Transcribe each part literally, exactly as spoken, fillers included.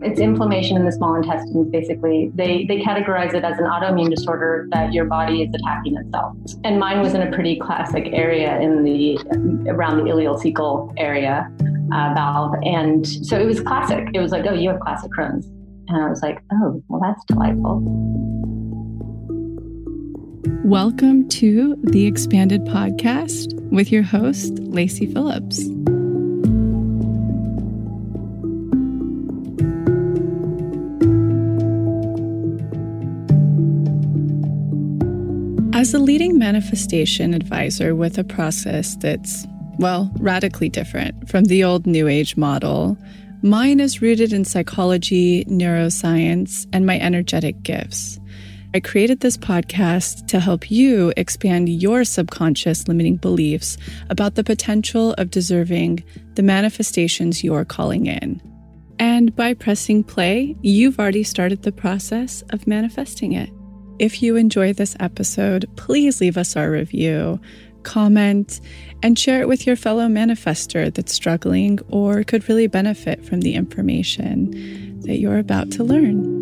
It's inflammation in the small intestines, basically. They they categorize it as an autoimmune disorder that your body is attacking itself. And mine was in a pretty classic area in the around the ileocecal area uh, valve. And so it was classic. It was like, oh, you have classic Crohn's. And I was like, oh, well, that's delightful. Welcome to the Expanded Podcast with your host, Lacey Phillips. As a leading manifestation advisor with a process that's, well, radically different from the old New Age model, mine is rooted in psychology, neuroscience, and my energetic gifts. I created this podcast to help you expand your subconscious limiting beliefs about the potential of deserving the manifestations you're calling in. And by pressing play, you've already started the process of manifesting it. If you enjoy this episode, please leave us our review, comment, and share it with your fellow manifester that's struggling or could really benefit from the information that you're about to learn.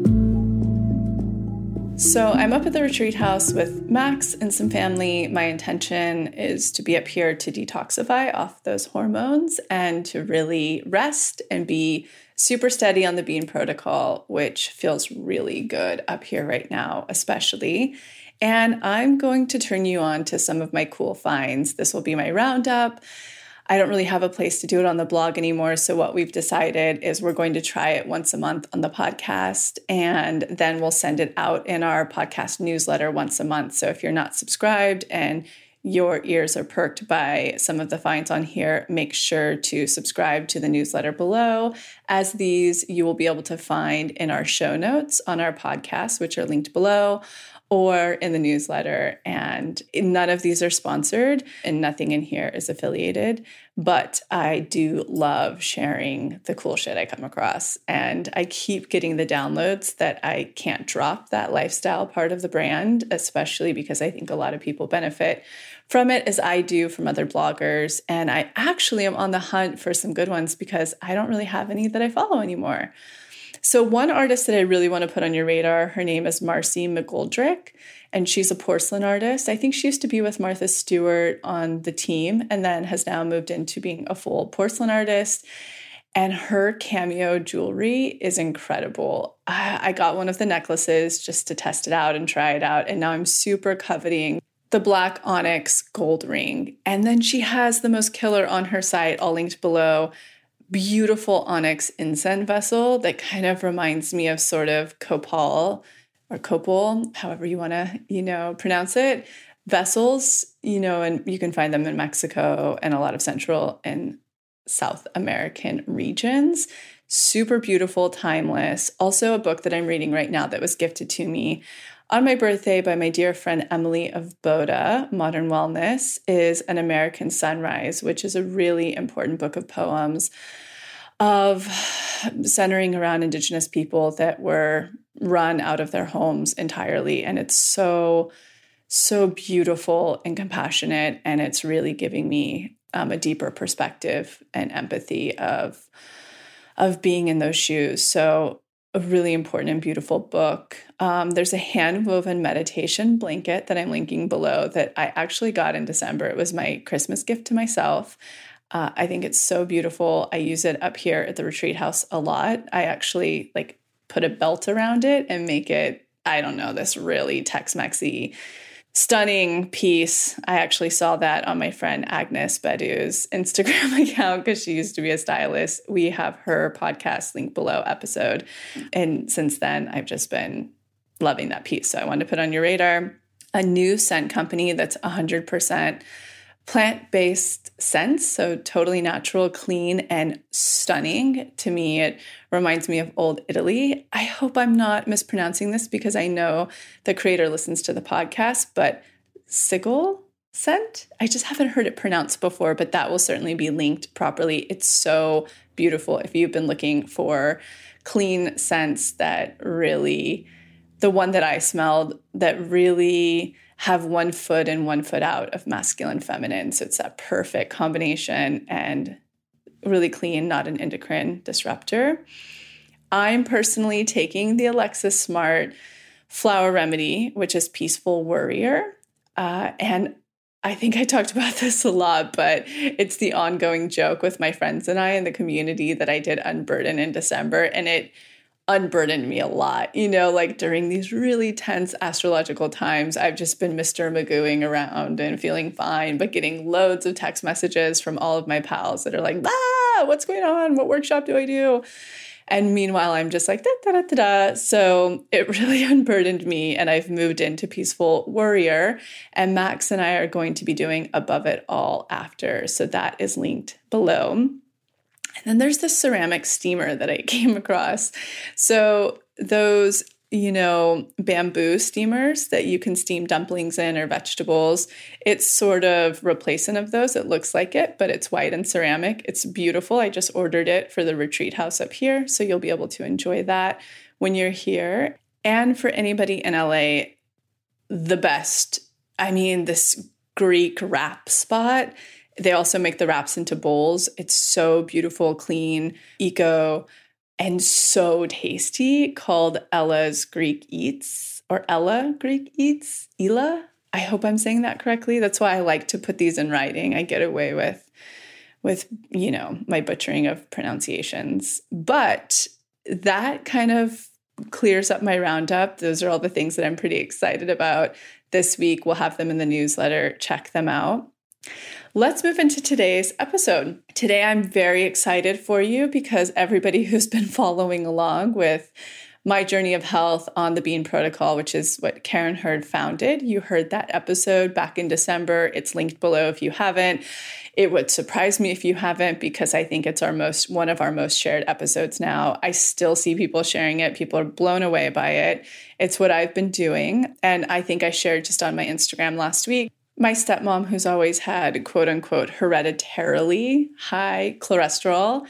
So I'm up at the retreat house with Max and some family. My intention is to be up here to detoxify off those hormones and to really rest and be super steady on the Bean protocol, which feels really good up here right now, especially. And I'm going to turn you on to some of my cool finds. This will be my roundup. I don't really have a place to do it on the blog anymore. So what we've decided is we're going to try it once a month on the podcast, and then we'll send it out in our podcast newsletter once a month. So if you're not subscribed and your ears are perked by some of the finds on here, make sure to subscribe to the newsletter below, as these you will be able to find in our show notes on our podcast, which are linked below, or in the newsletter. And none of these are sponsored and nothing in here is affiliated, but I do love sharing the cool shit I come across. And I keep getting the downloads that I can't drop that lifestyle part of the brand, especially because I think a lot of people benefit from it as I do from other bloggers. And I actually am on the hunt for some good ones because I don't really have any that I follow anymore. So one artist that I really want to put on your radar, her name is Marcy McGoldrick, and she's a porcelain artist. I think she used to be with Martha Stewart on the team and then has now moved into being a full porcelain artist. And her cameo jewelry is incredible. I got one of the necklaces just to test it out and try it out. And now I'm super coveting the black onyx gold ring. And then she has the most killer on her site, all linked below, beautiful onyx incense vessel that kind of reminds me of sort of copal or copal, however you want to, you know, pronounce it, vessels, you know, and you can find them in Mexico and a lot of Central and South American regions. Super beautiful, timeless. Also a book that I'm reading right now that was gifted to me on my birthday by my dear friend Emily of Boda, Modern Wellness, is An American Sunrise, which is a really important book of poems of centering around Indigenous people that were run out of their homes entirely. And it's so, so beautiful and compassionate. And it's really giving me um, a deeper perspective and empathy of, of being in those shoes. So a really important and beautiful book. Um, there's a hand-woven meditation blanket that I'm linking below that I actually got in December. It was my Christmas gift to myself. Uh, I think it's so beautiful. I use it up here at the retreat house a lot. I actually like put a belt around it and make it, I don't know, this really Tex-Mex-y stunning piece. I actually saw that on my friend Agnes Bedu's Instagram account because she used to be a stylist. We have her podcast link below episode. And since then, I've just been loving that piece. So I wanted to put on your radar a new scent company that's one hundred percent plant-based scents, so totally natural, clean, and stunning. To me, it reminds me of old Italy. I hope I'm not mispronouncing this because I know the creator listens to the podcast, but Sigil scent? I just haven't heard it pronounced before, but that will certainly be linked properly. It's so beautiful if you've been looking for clean scents that really, the one that I smelled that really have one foot in, one foot out of masculine, feminine. So it's that perfect combination and really clean, not an endocrine disruptor. I'm personally taking the Alexa Smart Flower Remedy, which is Peaceful Worrier. Uh, and I think I talked about this a lot, but it's the ongoing joke with my friends and I in the community that I did Unburden in December, and it unburdened me a lot. You know, like during these really tense astrological times, I've just been Mister Magooing around and feeling fine, but getting loads of text messages from all of my pals that are like, ah, what's going on? What workshop do I do? And meanwhile, I'm just like, da, da, da, da, da. So it really unburdened me. And I've moved into Peaceful Worrier. And Max and I are going to be doing Above It All after. So that is linked below. And then there's this ceramic steamer that I came across. So those, you know, bamboo steamers that you can steam dumplings in or vegetables, it's sort of replacement of those. It looks like it, but it's white and ceramic. It's beautiful. I just ordered it for the retreat house up here, so you'll be able to enjoy that when you're here. And for anybody in L A, the best, I mean, this Greek wrap spot. They also make the wraps into bowls. It's so beautiful, clean, eco, and so tasty, called Ella's Greek Eats, or Ella Greek Eats, Ela. I hope I'm saying that correctly. That's why I like to put these in writing. I get away with, with, you know, my butchering of pronunciations. But that kind of clears up my roundup. Those are all the things that I'm pretty excited about this week. We'll have them in the newsletter. Check them out. Let's move into today's episode. Today, I'm very excited for you because everybody who's been following along with my journey of health on the Bean Protocol, which is what Karen Hurd founded, you heard that episode back in December. It's linked below if you haven't. It would surprise me if you haven't, because I think it's our most one of our most shared episodes now. I still see people sharing it. People are blown away by it. It's what I've been doing. And I think I shared just on my Instagram last week. My stepmom, who's always had, quote unquote, hereditarily high cholesterol,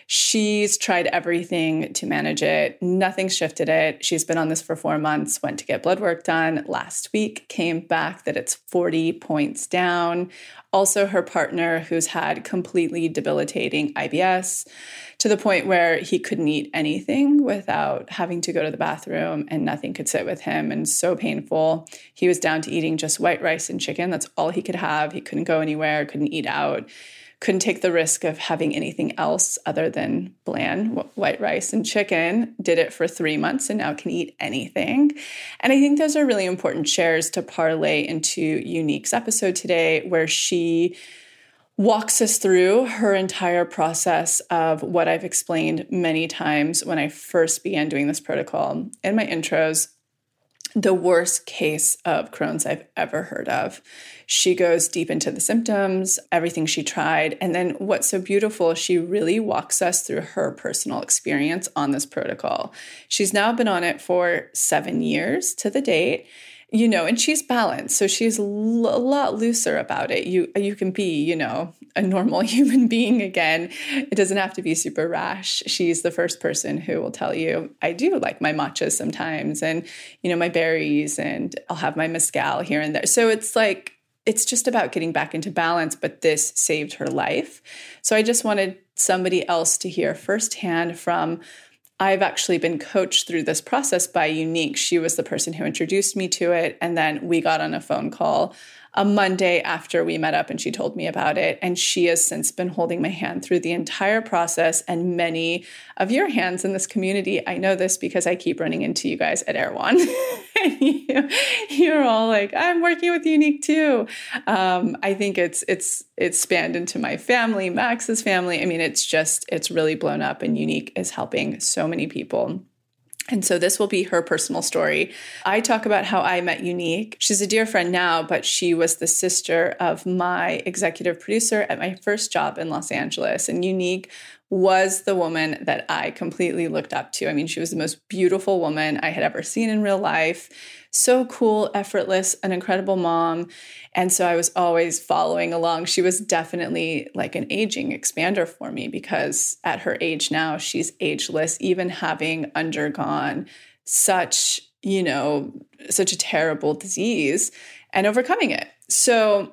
she's tried everything to manage it. Nothing shifted it. She's been on this for four months, went to get blood work done last week, came back that it's forty points down. Also, her partner, who's had completely debilitating I B S to the point where he couldn't eat anything without having to go to the bathroom, and nothing could sit with him, and so painful. He was down to eating just white rice and chicken. That's all he could have. He couldn't go anywhere, couldn't eat out, couldn't take the risk of having anything else other than bland white rice and chicken. Did it for three months and now can eat anything. And I think those are really important shares to parlay into Unique's episode today, where she walks us through her entire process of what I've explained many times when I first began doing this protocol in my intros. The worst case of Crohn's I've ever heard of. She goes deep into the symptoms, everything she tried. And then what's so beautiful, she really walks us through her personal experience on this protocol. She's now been on it for seven years to the date. You know, and she's balanced. So she's l- a lot looser about it. You you can be, you know, a normal human being again. It doesn't have to be super rash. She's the first person who will tell you, I do like my matchas sometimes, and, you know, my berries, and I'll have my mezcal here and there. So it's like, it's just about getting back into balance, but this saved her life. So I just wanted somebody else to hear firsthand from. I've actually been coached through this process by Unique. She was the person who introduced me to it. And then we got on a phone call a Monday after we met up, and she told me about it. And she has since been holding my hand through the entire process, and many of your hands in this community. I know this because I keep running into you guys at Erewhon. And you, you're all like, I'm working with Unique too. Um, I think it's it's it's spanned into my family, Max's family. I mean, it's just, it's really blown up, and Unique is helping so many people. And so this will be her personal story. I talk about how I met Unique. She's a dear friend now, but she was the sister of my executive producer at my first job in Los Angeles. And Unique was the woman that I completely looked up to. I mean, she was the most beautiful woman I had ever seen in real life. So cool, effortless, an incredible mom. And so I was always following along. She was definitely like an aging expander for me, because at her age now, she's ageless, even having undergone such, you know, such a terrible disease and overcoming it. So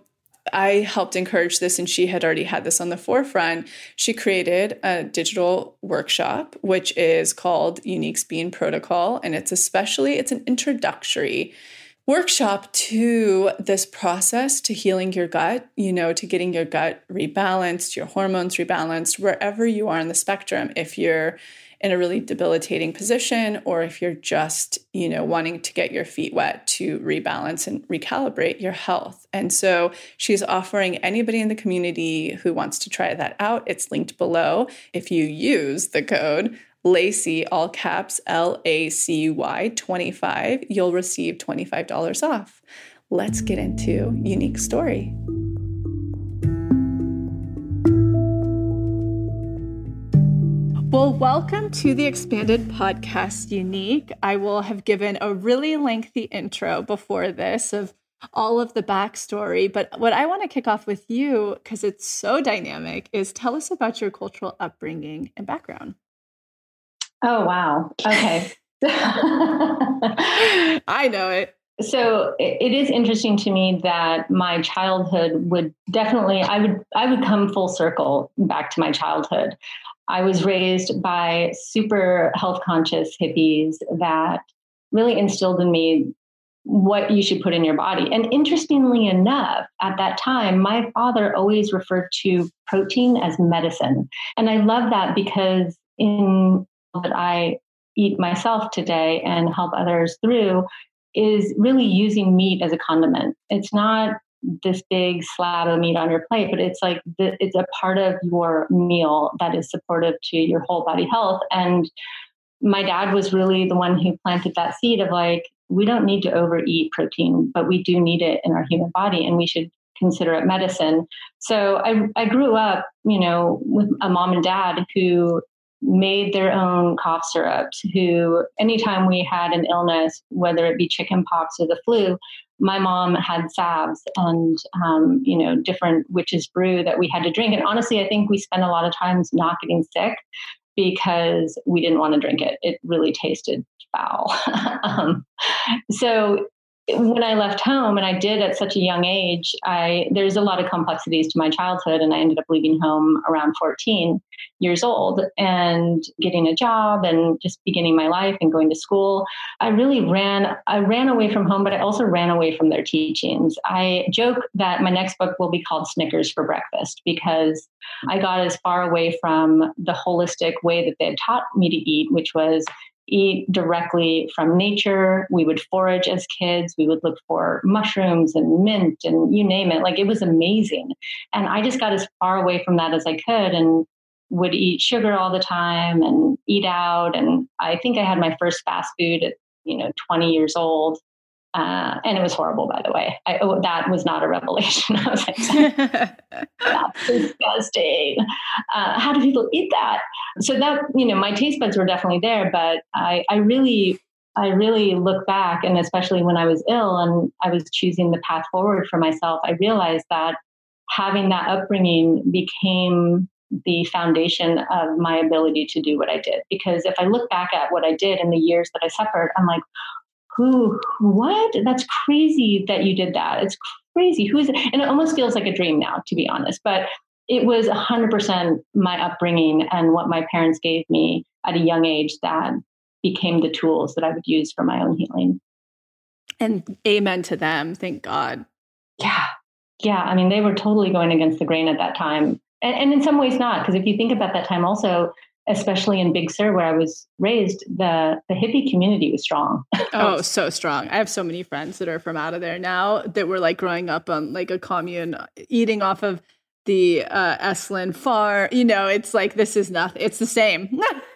I helped encourage this, and she had already had this on the forefront. She created a digital workshop, which is called Younique's Bean Protocol. And it's especially, it's an introductory workshop to this process, to healing your gut, you know, to getting your gut rebalanced, your hormones rebalanced, wherever you are in the spectrum. If you're in a really debilitating position, or if you're just, you know, wanting to get your feet wet to rebalance and recalibrate your health. And so she's offering anybody in the community who wants to try that out. It's linked below. If you use the code Lacy, all caps, L A C Y twenty-five, you'll receive twenty-five dollars off. Let's get into Younique's story. Well, welcome to the expanded podcast, Younique. I will have given a really lengthy intro before this of all of the backstory, but what I want to kick off with you, because it's so dynamic, is tell us about your cultural upbringing and background. Oh, wow. Okay. I know it. So it, it is interesting to me that my childhood would definitely, I would, I would come full circle back to my childhood. I was raised by super health conscious hippies that really instilled in me what you should put in your body. And interestingly enough, at that time, my father always referred to protein as medicine. And I love that because in that I eat myself today and help others through is really using meat as a condiment. It's not this big slab of meat on your plate, but it's like the, it's a part of your meal that is supportive to your whole body health. And my dad was really the one who planted that seed of like, we don't need to overeat protein, but we do need it in our human body, and we should consider it medicine. So I, I grew up, you know, with a mom and dad who made their own cough syrups, who anytime we had an illness, whether it be chicken pox or the flu, my mom had salves and, um, you know, different witch's brew that we had to drink. And honestly, I think we spent a lot of times not getting sick because we didn't want to drink it. It really tasted foul. um, so when I left home, and I did at such a young age, I there's a lot of complexities to my childhood, and I ended up leaving home around fourteen years old and getting a job and just beginning my life and going to school. I really ran, I ran away from home, but I also ran away from their teachings. I joke that my next book will be called Snickers for Breakfast because I got as far away from the holistic way that they had taught me to eat, which was eat directly from nature. We would forage as kids. We would look for mushrooms and mint and you name it. Like it was amazing. And I just got as far away from that as I could and would eat sugar all the time and eat out. And I think I had my first fast food at, you know, twenty years old. Uh, and it was horrible, by the way. I, oh, that was not a revelation. I was like, that's disgusting. Uh, how do people eat that? So that, you know, my taste buds were definitely there, but I, I really, I really look back, and especially when I was ill and I was choosing the path forward for myself, I realized that having that upbringing became the foundation of my ability to do what I did. Because if I look back at what I did in the years that I suffered, I'm like, who, what? That's crazy that you did that. It's crazy. Who is it? And it almost feels like a dream now, to be honest. But it was one hundred percent my upbringing and what my parents gave me at a young age that became the tools that I would use for my own healing. And amen to them. Thank God. Yeah. Yeah. I mean, they were totally going against the grain at that time. And, and in some ways not, because if you think about that time also, especially in Big Sur, where I was raised, the, the hippie community was strong. Oh, so strong. I have so many friends that are from out of there now that were like growing up on like a commune, eating off of the uh, Esalen farm. You know, it's like, this is nothing. It's the same.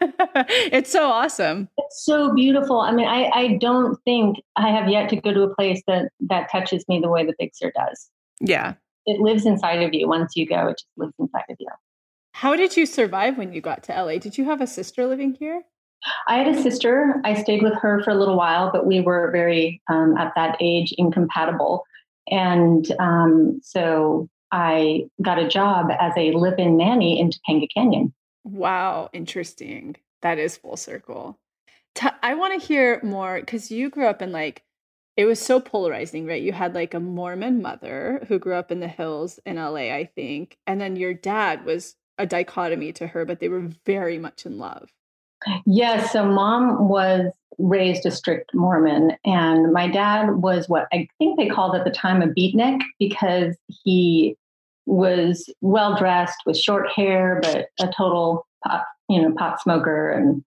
It's so awesome. It's so beautiful. I mean, I, I don't think I have yet to go to a place that, that touches me the way that Big Sur does. Yeah. It lives inside of you. Once you go, it just lives inside of you. How did you survive when you got to L A? Did you have a sister living here? I had a sister. I stayed with her for a little while, but we were very, um, at that age, incompatible. And um, so I got a job as a live-in nanny in Topanga Canyon. Wow. Interesting. That is full circle. T- I want to hear more, because you grew up in like it was so polarizing, right? You had like a Mormon mother who grew up in the hills in L A, I think. And then your dad was a dichotomy to her, but they were very much in love. Yes. So mom was raised a strict Mormon, and my dad was what I think they called at the time a beatnik, because he was well dressed with short hair, but a total pot, you know, pot smoker, and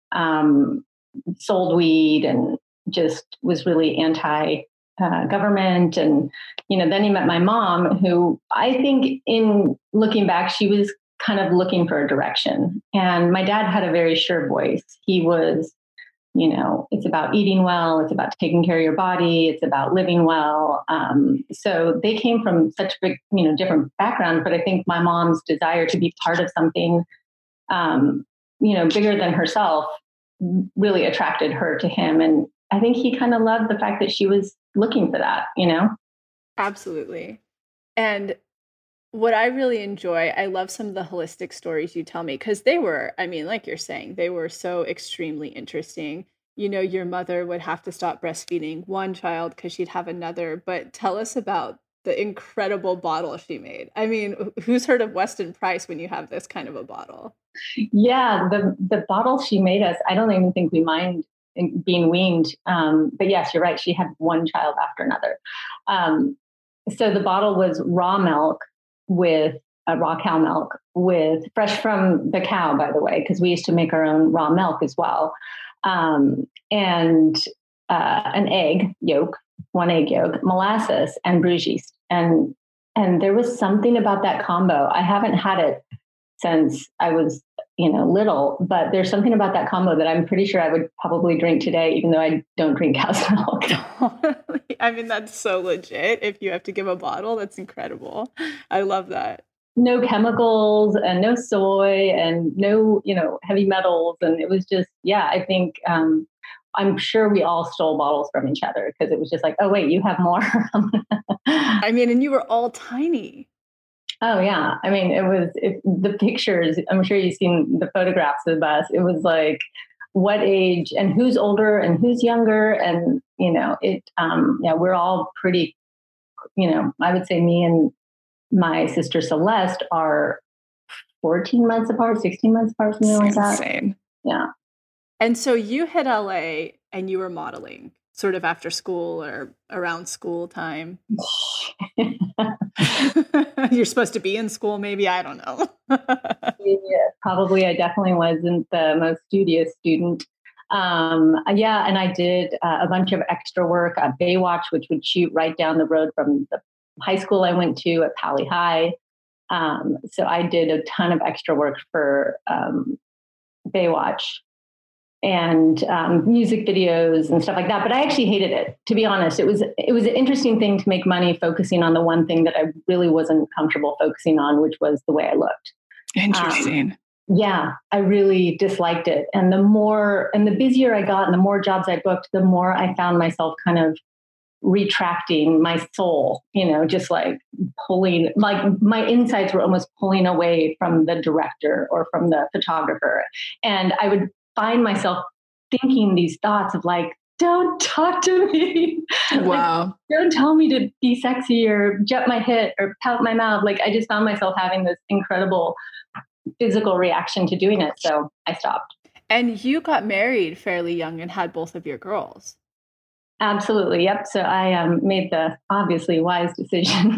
um, sold weed and just was really anti uh, government. And, you know, then he met my mom, who I think in looking back, she was kind of looking for a direction. And my dad had a very sure voice. He was, you know, it's about eating well, it's about taking care of your body, it's about living well. Um, so they came from such big, you know, different backgrounds. But I think my mom's desire to be part of something, um, you know, bigger than herself really attracted her to him. And I think he kind of loved the fact that she was looking for that, you know? Absolutely. And what I really enjoy, I love some of the holistic stories you tell me, because they were, I mean, like you're saying, they were so extremely interesting. You know, your mother would have to stop breastfeeding one child because she'd have another. But tell us about the incredible bottle she made. I mean, who's heard of Weston Price when you have this kind of a bottle? Yeah, the the bottle she made us, I don't even think we mind being weaned. Um, but yes, you're right. She had one child after another. Um, so the bottle was raw milk with uh, raw cow milk, with fresh from the cow, by the way, because we used to make our own raw milk as well. Um, and uh, an egg yolk, one egg yolk, molasses, and bruise yeast. And, and there was something about that combo. I haven't had it since I was, you know, little, but there's something about that combo that I'm pretty sure I would probably drink today, even though I don't drink cow's milk. I mean, that's so legit. If you have to give a bottle, that's incredible. I love that. No chemicals and no soy and no, you know, heavy metals. And it was just, yeah, I think, um, I'm sure we all stole bottles from each other, because it was just like, oh, wait, you have more. I mean, and you were all tiny. Oh, yeah. I mean, it was it, the pictures. I'm sure you've seen the photographs of us. It was like, what age and who's older and who's younger. And, you know, it, um, yeah, we're all pretty, you know, I would say me and my sister Celeste are fourteen months apart, sixteen months apart, something like that. Insane. Yeah. And so you hit L A and you were modeling sort of after school or around school time. You're supposed to be in school, maybe. I don't know. Yeah, probably. I definitely wasn't the most studious student. Um, yeah, and I did uh, a bunch of extra work at Baywatch, which would shoot right down the road from the high school I went to at Pali High. Um, so I did a ton of extra work for um, Baywatch and um, music videos and stuff like that. But I actually hated it, to be honest. It was it was an interesting thing to make money focusing on the one thing that I really wasn't comfortable focusing on, which was the way I looked. Interesting. Um, yeah, I really disliked it. And the more and the busier I got and the more jobs I booked, the more I found myself kind of retracting my soul, you know, just like pulling, like my insides were almost pulling away from the director or from the photographer. And I would find myself thinking these thoughts of like, don't talk to me. Wow. Like, don't tell me to be sexy or jet my hip or pout my mouth. Like I just found myself having this incredible physical reaction to doing it. So I stopped. And you got married fairly young and had both of your girls. Absolutely. Yep. So I um, made the obviously wise decision.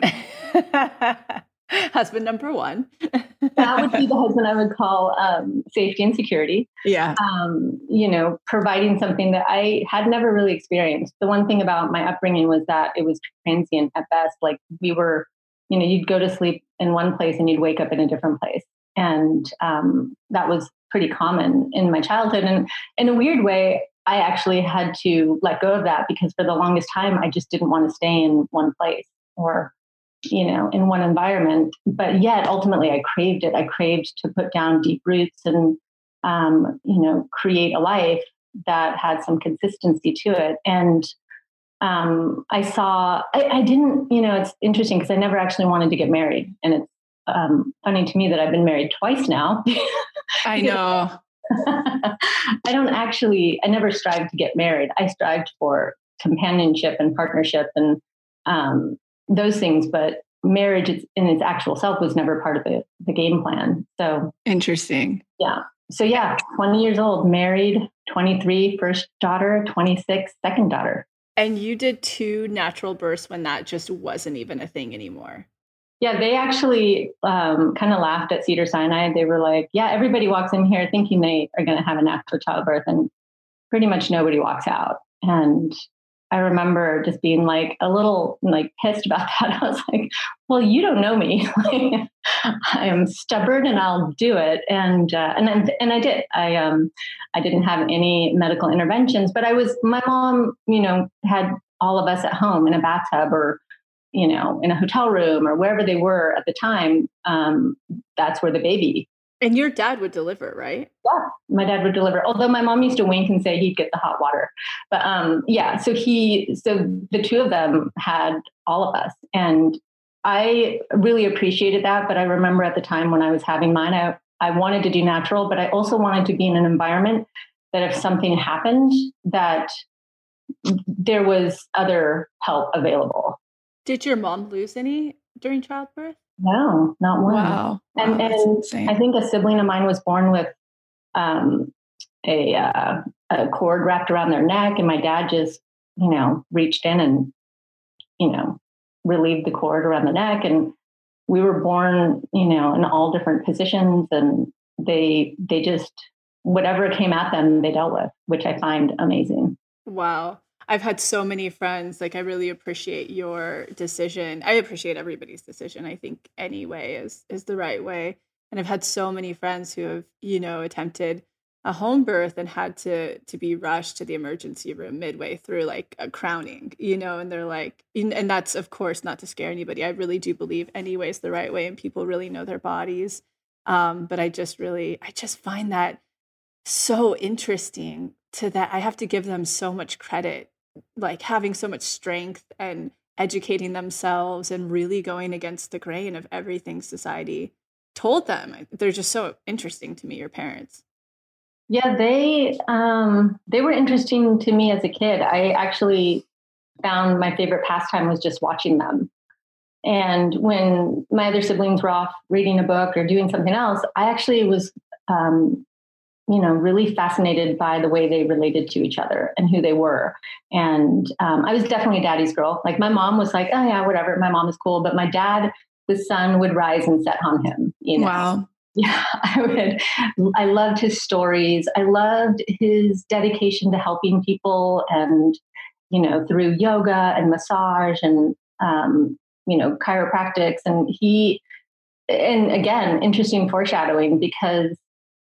Husband number one. That would be the husband I would call um, safety and security. Yeah. Um, you know, providing something that I had never really experienced. The one thing about my upbringing was that it was transient at best. Like we were, you know, you'd go to sleep in one place and you'd wake up in a different place. And um, that was pretty common in my childhood. And in a weird way, I actually had to let go of that because for the longest time, I just didn't want to stay in one place or, you know, in one environment. But yet, ultimately, I craved it. I craved to put down deep roots and, um, you know, create a life that had some consistency to it. And um, I saw, I, I didn't, you know, it's interesting because I never actually wanted to get married. And it's um, funny to me that I've been married twice now. I know. I don't actually, I never strived to get married. I strived for companionship and partnership and um, those things. But marriage in its actual self was never part of the, the game plan. So interesting. Yeah. So yeah, twenty years old, married, twenty-three, first daughter, twenty-six, second daughter. And you did two natural births when that just wasn't even a thing anymore. Yeah, they actually um, kind of laughed at Cedars-Sinai. They were like, yeah, everybody walks in here thinking they are going to have a natural childbirth, and pretty much nobody walks out. And I remember just being like a little like pissed about that. I was like, well, you don't know me. I am stubborn and I'll do it. And, uh, and, then, and I did, I, um, I didn't have any medical interventions, but I was, my mom, you know, had all of us at home in a bathtub or, you know, in a hotel room or wherever they were at the time. Um, that's where the baby. And your dad would deliver, right? Yeah, my dad would deliver. Although my mom used to wink and say he'd get the hot water. But um, yeah, so he, so the two of them had all of us. And I really appreciated that. But I remember at the time when I was having mine, I, I wanted to do natural, but I also wanted to be in an environment that if something happened, that there was other help available. Did your mom lose any during childbirth? No, not one. Wow. And, wow, and I think a sibling of mine was born with um, a, uh, a cord wrapped around their neck. And my dad just, you know, reached in and, you know, relieved the cord around the neck. And we were born, you know, in all different positions. And they, they just, whatever came at them, they dealt with, which I find amazing. Wow. I've had so many friends, like I really appreciate your decision. I appreciate everybody's decision. I think any way is is the right way. And I've had so many friends who have, you know, attempted a home birth and had to to be rushed to the emergency room midway through like a crowning, you know, and they're like, and that's of course not to scare anybody. I really do believe any way is the right way and people really know their bodies. Um, but I just really, I just find that so interesting to that. I have to give them so much credit, like having so much strength and educating themselves and really going against the grain of everything society told them. They're just so interesting to me, your parents. Yeah, they um, they were interesting to me as a kid. I actually found my favorite pastime was just watching them. And when my other siblings were off reading a book or doing something else, I actually was um, you know, really fascinated by the way they related to each other and who they were. And um, I was definitely a daddy's girl. Like my mom was like, oh yeah, whatever. My mom is cool. But my dad, the sun would rise and set on him. You know? Wow. Yeah, I would. I loved his stories. I loved his dedication to helping people and, you know, through yoga and massage and, um, you know, chiropractics. And he, and again, interesting foreshadowing because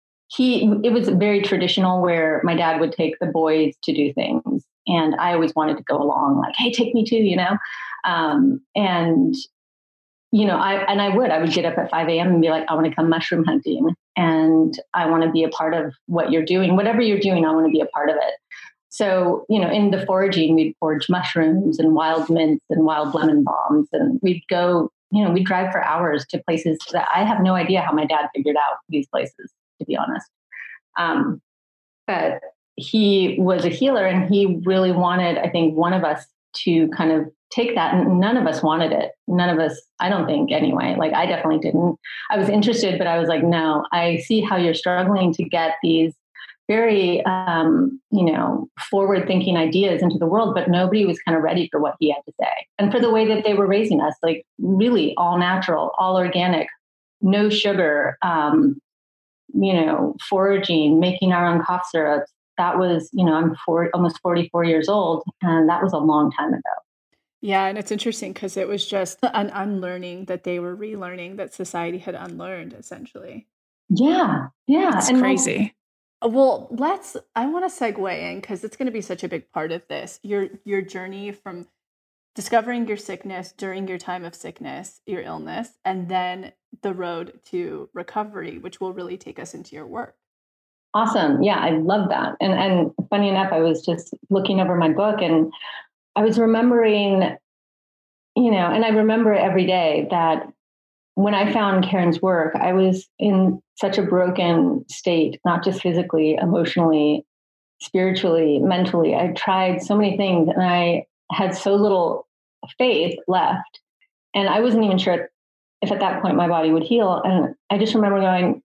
He, it was very traditional where my dad would take the boys to do things. And I always wanted to go along like, hey, take me too, you know? Um, and, you know, I, and I would, I would get up at five a.m. and be like, I want to come mushroom hunting and I want to be a part of what you're doing. Whatever you're doing, I want to be a part of it. So, you know, in the foraging, we'd forage mushrooms and wild mints and wild lemon bombs. And we'd go, you know, we'd drive for hours to places that I have no idea how my dad figured out these places, to be honest. Um, but he was a healer and he really wanted, I think, one of us to kind of take that. And none of us wanted it. None of us, I don't think anyway, like I definitely didn't. I was interested, but I was like, no, I see how you're struggling to get these very, um, you know, forward thinking ideas into the world, but nobody was kind of ready for what he had to say. And for the way that they were raising us, like really all natural, all organic, no sugar, um, you know, foraging, making our own cough syrups. That was, you know, I'm four, almost forty-four years old, and that was a long time ago. Yeah, and it's interesting because it was just an unlearning that they were relearning that society had unlearned, essentially. Yeah, yeah. It's and crazy. Well, let's, I want to segue in because it's going to be such a big part of this. Your your journey from discovering your sickness during your time of sickness, your illness, and then the road to recovery, which will really take us into your work. Awesome. Yeah, I love that. And and funny enough, I was just looking over my book and I was remembering, you know, and I remember every day that when I found Karen's work, I was in such a broken state, not just physically, emotionally, spiritually, mentally. I tried so many things and I had so little faith left. And I wasn't even sure if at that point my body would heal. And I just remember going,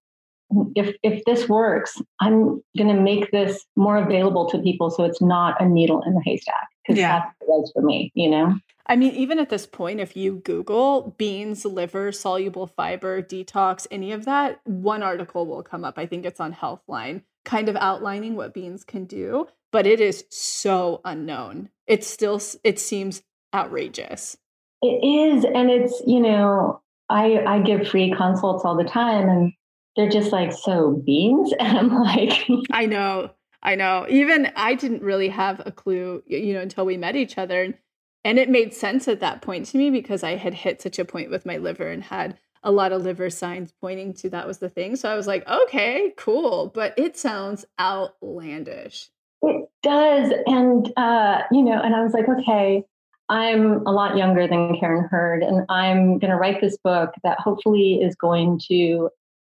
if if this works, I'm going to make this more available to people so it's not a needle in the haystack, because Yeah. that's what it was for me, you know? I mean, even at this point, if you Google beans, liver, soluble fiber, detox, any of that, one article will come up. I think it's on Healthline, kind of outlining what beans can do, but it is so unknown. It's still, it seems outrageous. It is. And it's, you know, I, I give free consults all the time and they're just like, so beans? And I'm like, I know, I know. Even I didn't really have a clue, you know, until we met each other. And, and it made sense at that point to me because I had hit such a point with my liver and had a lot of liver signs pointing to that was the thing. So I was like, okay, cool. But it sounds outlandish. it does. And, uh, you know, and I was like, okay, I'm a lot younger than Karen Hurd, and I'm going to write this book that hopefully is going to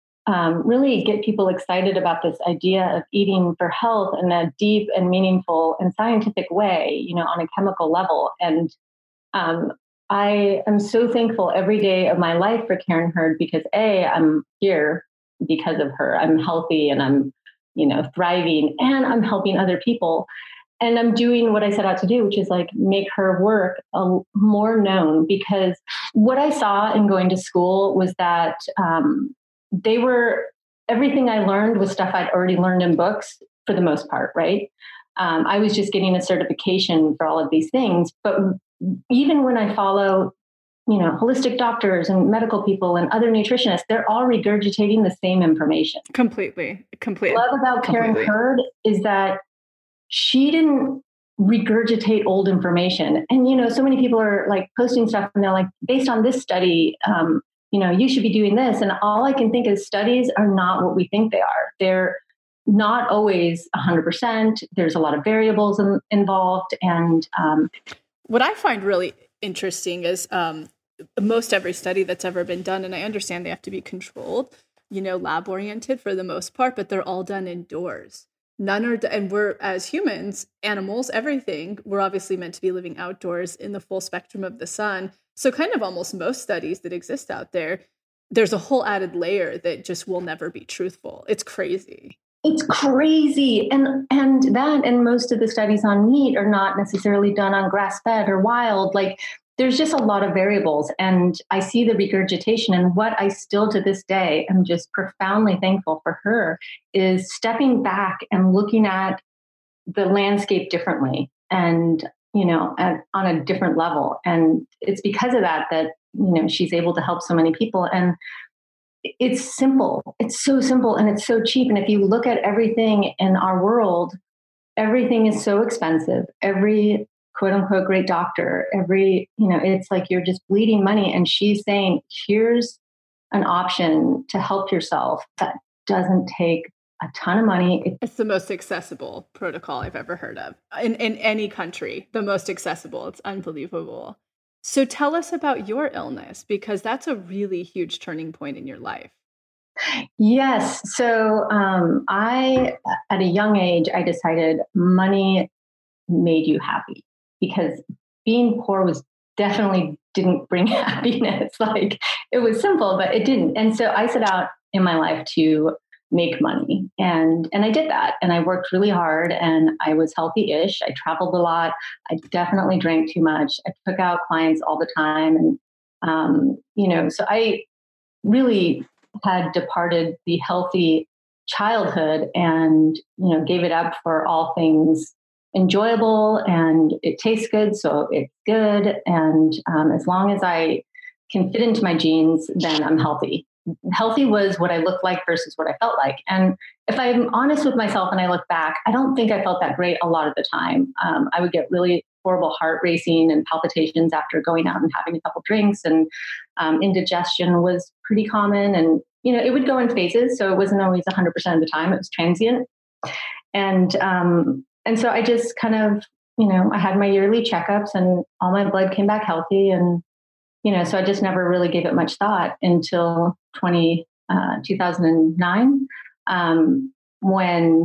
um, really get people excited about this idea of eating for health in a deep and meaningful and scientific way, you know, on a chemical level. And um, I am so thankful every day of my life for Karen Hurd because A, I'm here because of her. I'm healthy and I'm, you know, thriving, and I'm helping other people. And I'm doing what I set out to do, which is like make her work uh, more known, because what I saw in going to school was that um, they were, everything I learned was stuff I'd already learned in books for the most part, right? Um, I was just getting a certification for all of these things. But even when I follow, you know, holistic doctors and medical people and other nutritionists, they're all regurgitating the same information. Completely, completely. What I love about Karen Hurd is that she didn't regurgitate old information. And, you know, so many people are like posting stuff and they're like, based on this study, um, you know, you should be doing this. And all I can think is studies are not what we think they are. They're not always one hundred percent. There's a lot of variables in, involved. And um, what I find really interesting is um, most every study that's ever been done, and I understand they have to be controlled, you know, lab oriented for the most part, but they're all done indoors. None are, and we're, as humans, animals, everything, we're obviously meant to be living outdoors in the full spectrum of the sun. So kind of almost most studies that exist out there, there's a whole added layer that just will never be truthful. It's crazy. It's crazy. And and that and most of the studies on meat are not necessarily done on grass-fed or wild. Like there's just a lot of variables. And I see the regurgitation. And what I still to this day am just profoundly thankful for her is stepping back and looking at the landscape differently and, you know, at, on a different level. And it's because of that that, you know, she's able to help so many people. And it's simple. It's so simple and it's so cheap. And if you look at everything in our world, everything is so expensive. Every quote unquote great doctor, every, you know, it's like you're just bleeding money. And she's saying, here's an option to help yourself that doesn't take a ton of money. It, it's the most accessible protocol I've ever heard of in, in any country, the most accessible. It's unbelievable. So tell us about your illness, because that's a really huge turning point in your life. Yes. So um, I, at a young age, I decided money made you happy, because being poor was definitely didn't bring happiness. Like it was simple, but it didn't. And so I set out in my life to make money. And, and I did that. And I worked really hard and I was healthy-ish. I traveled a lot. I definitely drank too much. I took out clients all the time. And, um, you know, so I really had departed the healthy childhood and, you know, gave it up for all things enjoyable, and it tastes good. So it's good. And um, as long as I can fit into my genes, then I'm healthy. Healthy was what I looked like versus what I felt like. And if I'm honest with myself and I look back, I don't think I felt that great a lot of the time. Um, I would get really horrible heart racing and palpitations after going out and having a couple drinks, and um, indigestion was pretty common. And, you know, it would go in phases. So it wasn't always one hundred percent of the time. It was transient. And, um, and so I just kind of, you know, I had my yearly checkups and all my blood came back healthy. And, you know, so I just never really gave it much thought until twenty, uh, two thousand nine, um, when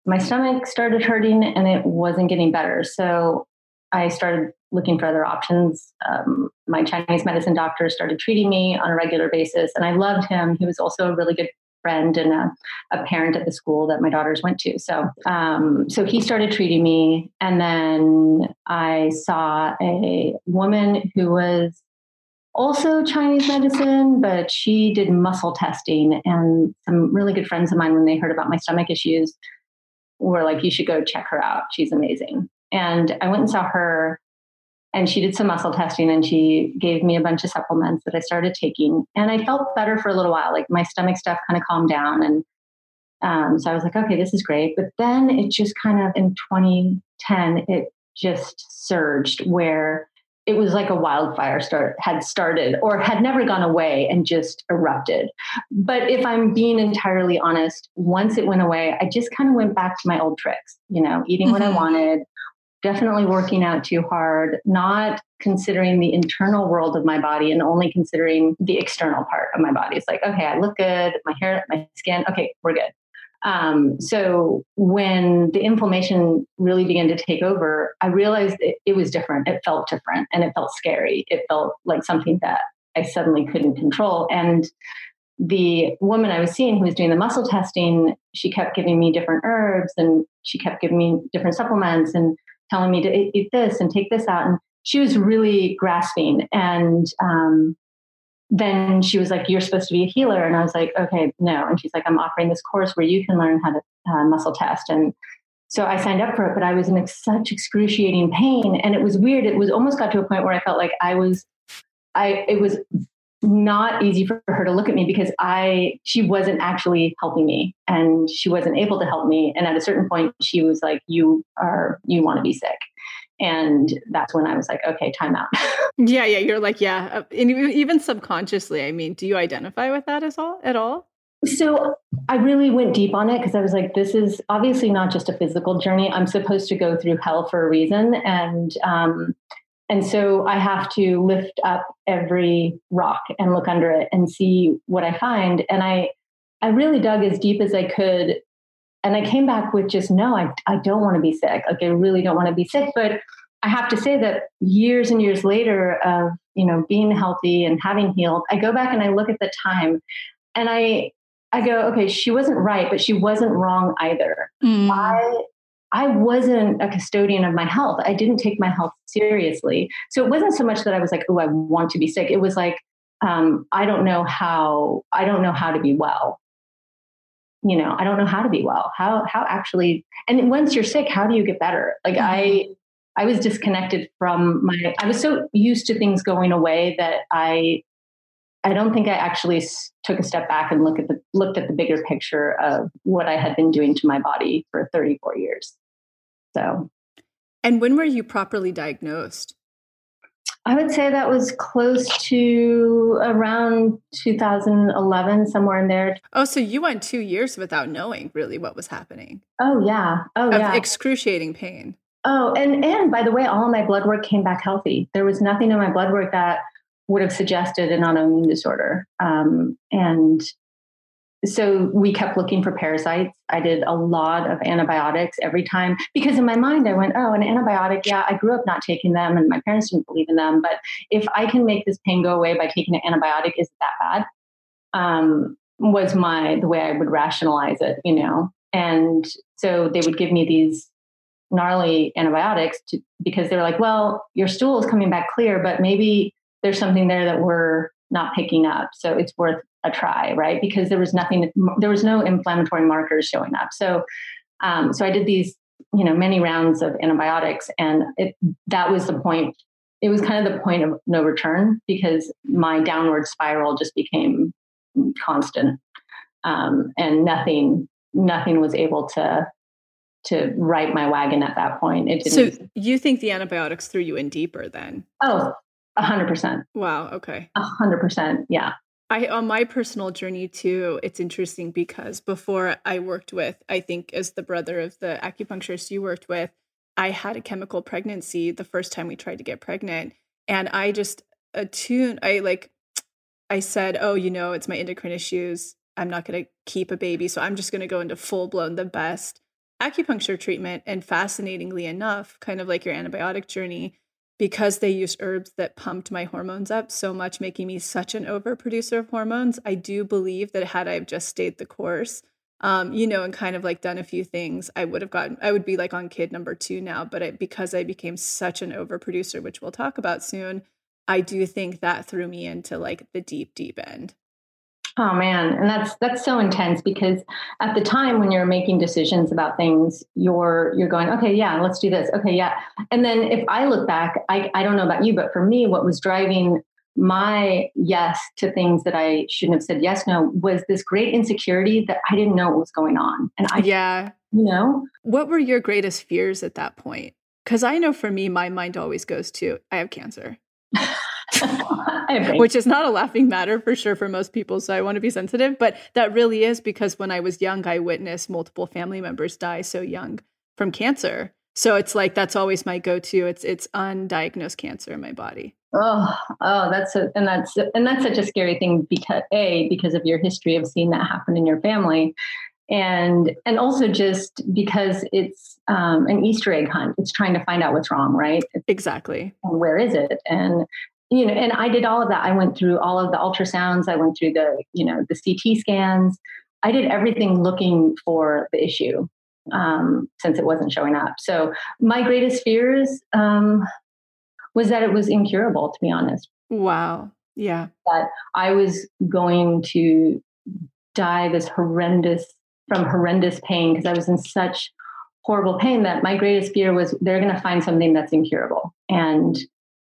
my stomach started hurting and it wasn't getting better. So I started looking for other options. Um, my Chinese medicine doctor started treating me on a regular basis, and I loved him. He was also a really good friend and a, a parent at the school that my daughters went to. So, um, so he started treating me, and then I saw a woman who was also Chinese medicine, but she did muscle testing, and some really good friends of mine, when they heard about my stomach issues, were like, you should go check her out. She's amazing. And I went and saw her, and she did some muscle testing, and she gave me a bunch of supplements that I started taking, and I felt better for a little while. Like my stomach stuff kind of calmed down. And um, so I was like, okay, this is great. But then it just kind of in twenty ten, it just surged where it was like a wildfire start had started or had never gone away and just erupted. But if I'm being entirely honest, once it went away, I just kind of went back to my old tricks, you know, eating mm-hmm. what I wanted, definitely working out too hard, not considering the internal world of my body and only considering the external part of my body. It's like, okay, I look good, my hair, my skin, okay, we're good. Um, so when the inflammation really began to take over, I realized it, it was different. It felt different and it felt scary. It felt like something that I suddenly couldn't control. And the woman I was seeing who was doing the muscle testing, she kept giving me different herbs, and she kept giving me different supplements and telling me to eat this and take this out. And she was really grasping. And, um, then she was like, you're supposed to be a healer. And I was like, okay, no. And she's like, I'm offering this course where you can learn how to uh, muscle test. And so I signed up for it, but I was in ex- such excruciating pain. And it was weird. It was almost got to a point where I felt like I was, I, it was not easy for her to look at me because I, she wasn't actually helping me and she wasn't able to help me. And at a certain point she was like, you are, you want to be sick. And that's when I was like, okay, time out. yeah. Yeah. You're like, yeah. And even subconsciously, I mean, do you identify with that as all, at all? So I really went deep on it because I was like, this is obviously not just a physical journey. I'm supposed to go through hell for a reason. And, um, and so I have to lift up every rock and look under it and see what I find. And I, I really dug as deep as I could. And I came back with just, no, I, I don't want to be sick. Like, I really don't want to be sick. But I have to say that years and years later of, you know, being healthy and having healed, I go back and I look at the time and I, I go, okay, she wasn't right, but she wasn't wrong either. Mm. I, I wasn't a custodian of my health. I didn't take my health seriously. So it wasn't so much that I was like, oh, I want to be sick. It was like, um, I don't know how, I don't know how to be well. You know, I don't know how to be well, how, how actually, and once you're sick, how do you get better? Like mm-hmm. I, I was disconnected from my, I was so used to things going away that I, I don't think I actually s- took a step back and look at the, looked at the bigger picture of what I had been doing to my body for thirty-four years. So. And when were you properly diagnosed? I would say that was close to around two thousand eleven, somewhere in there. Oh, so you went two years without knowing really what was happening. Oh, yeah. Oh, of yeah. Excruciating pain. Oh, and, and by the way, all of my blood work came back healthy. There was nothing in my blood work that would have suggested an autoimmune disorder. Um, and so we kept looking for parasites. I did a lot of antibiotics every time because in my mind I went, oh, an antibiotic. Yeah, I grew up not taking them and my parents didn't believe in them. But if I can make this pain go away by taking an antibiotic, is it that bad? Um, was my, the way I would rationalize it, you know? And so they would give me these gnarly antibiotics to, because they're like, well, your stool is coming back clear, but maybe there's something there that we're not picking up. So it's worth a try, right? Because there was nothing, there was no inflammatory markers showing up. So, um, so I did these, you know, many rounds of antibiotics, and it, that was the point. It was kind of the point of no return because my downward spiral just became constant, um, and nothing, nothing was able to to right my wagon at that point. It didn't. So you think the antibiotics threw you in deeper then? Oh, a hundred percent. Wow. Okay. A hundred percent. Yeah. I, on my personal journey too, it's interesting because before I worked with, I think as the brother of the acupuncturist you worked with, I had a chemical pregnancy the first time we tried to get pregnant. And I just attuned, I like, I said, oh, you know, it's my endocrine issues. I'm not going to keep a baby. So I'm just going to go into full blown the best acupuncture treatment. And fascinatingly enough, kind of like your antibiotic journey, because they used herbs that pumped my hormones up so much, making me such an overproducer of hormones, I do believe that had I just stayed the course, um, you know, and kind of like done a few things, I would have gotten, I would be like on kid number two now. But it, because I became such an overproducer, which we'll talk about soon, I do think that threw me into like the deep, deep end. Oh man, and that's that's so intense because at the time when you're making decisions about things, you're you're going, okay, yeah, let's do this. Okay, yeah. And then if I look back, I, I don't know about you, but for me, what was driving my yes to things that I shouldn't have said yes, no, was this great insecurity that I didn't know what was going on. And I, yeah, you know, what were your greatest fears at that point? Because I know for me, my mind always goes to, I have cancer. Which is not a laughing matter for sure for most people. So I want to be sensitive, but that really is because when I was young, I witnessed multiple family members die so young from cancer. So it's like, that's always my go-to. It's, it's undiagnosed cancer in my body. Oh, oh, that's a, and that's, and that's such a scary thing because A, because of your history of seeing that happen in your family. And, and also just because it's um, an Easter egg hunt. It's trying to find out what's wrong, right? Exactly. And where is it? And, you know, and I did all of that. I went through all of the ultrasounds. I went through the, you know, the C T scans. I did everything looking for the issue um, since it wasn't showing up. So my greatest fears um, was that it was incurable, to be honest. Wow. Yeah. That I was going to die this horrendous, from horrendous pain because I was in such horrible pain that my greatest fear was they're going to find something that's incurable. And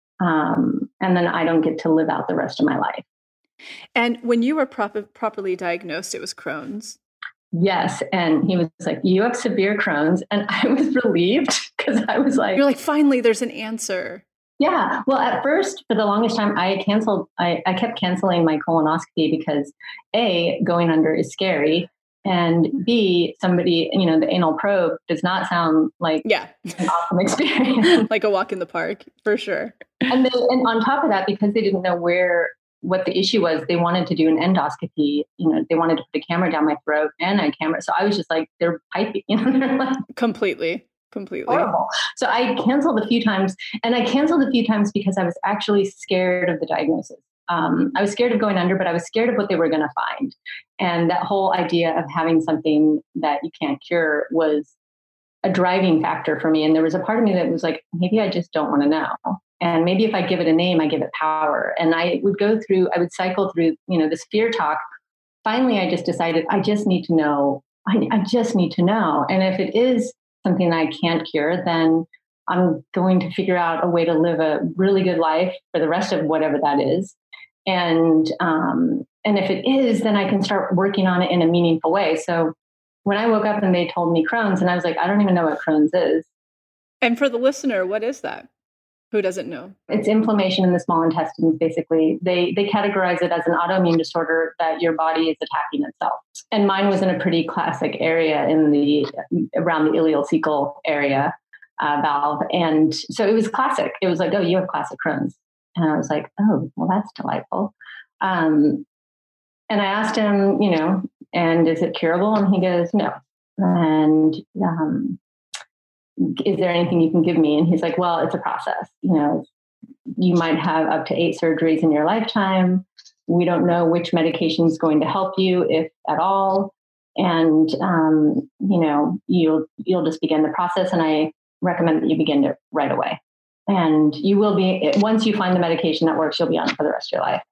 Um, and then I don't get to live out the rest of my life. And when you were proper, properly diagnosed, it was Crohn's. Yes. And he was like, you have severe Crohn's. And I was relieved because I was like, you're like, finally, there's an answer. Yeah. Well, at first, for the longest time, I canceled, I, I kept canceling my colonoscopy because A, going under is scary. And B, somebody, you know, the anal probe does not sound like yeah. an awesome experience. Like a walk in the park, for sure. And then, and on top of that, because they didn't know where, what the issue was, they wanted to do an endoscopy. You know, they wanted to put a camera down my throat and a camera. So I was just like, they're piping, you know, they're like completely, completely. Horrible. So I canceled a few times, and I canceled a few times because I was actually scared of the diagnosis. Um, I was scared of going under, but I was scared of what they were going to find. And that whole idea of having something that you can't cure was a driving factor for me. And there was a part of me that was like, maybe I just don't want to know. And maybe if I give it a name, I give it power. And I would go through, I would cycle through, you know, this fear talk. Finally, I just decided I just need to know. I, I just need to know. And if it is something that I can't cure, then I'm going to figure out a way to live a really good life for the rest of whatever that is. And um, and if it is, then I can start working on it in a meaningful way. So when I woke up and they told me Crohn's, and I was like, I don't even know what Crohn's is. And for the listener, what is that? Who doesn't know? It's inflammation in the small intestines, basically. They they categorize it as an autoimmune disorder that your body is attacking itself. And mine was in a pretty classic area in the around the ileocecal area uh, valve. And so it was classic. It was like, oh, you have classic Crohn's. And I was like, oh, well, that's delightful. Um, and I asked him, you know, and is it curable? And he goes, no. And um, is there anything you can give me? And he's like, well, it's a process. You know, you might have up to eight surgeries in your lifetime. We don't know which medication is going to help you, if at all. And, um, you know, you'll, you'll just begin the process. And I recommend that you begin it right away. And you will be, once you find the medication that works, you'll be on it for the rest of your life.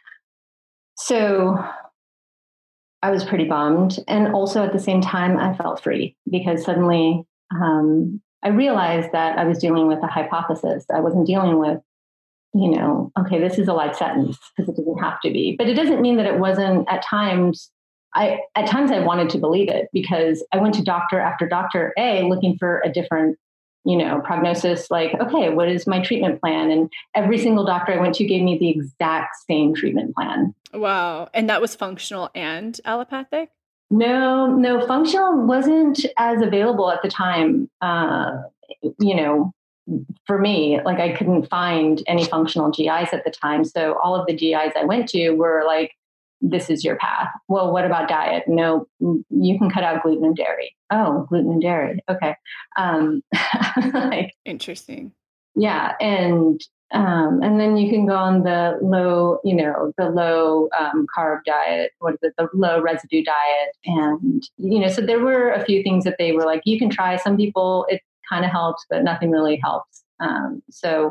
So I was pretty bummed. And also at the same time, I felt free because suddenly um, I realized that I was dealing with a hypothesis. I wasn't dealing with, you know, okay, this is a life sentence because it doesn't have to be. But it doesn't mean that it wasn't at times. I at times I wanted to believe it because I went to doctor after doctor, A, looking for a different, you know, prognosis, like, okay, what is my treatment plan? And every single doctor I went to gave me the exact same treatment plan. Wow. And that was functional and allopathic? No, no, functional wasn't as available at the time. Uh, you know, for me, like I couldn't find any functional G Is at the time. So all of the G Is I went to were like this is your path. Well, what about diet? No, you can cut out gluten and dairy. Oh, gluten and dairy. Okay. Um, like, interesting. Yeah. And, um, and then you can go on the low, you know, the low um, carb diet, what is it, the low residue diet. And, you know, so there were a few things that they were like, you can try. Some people, it kind of helps, but nothing really helps. Um, so,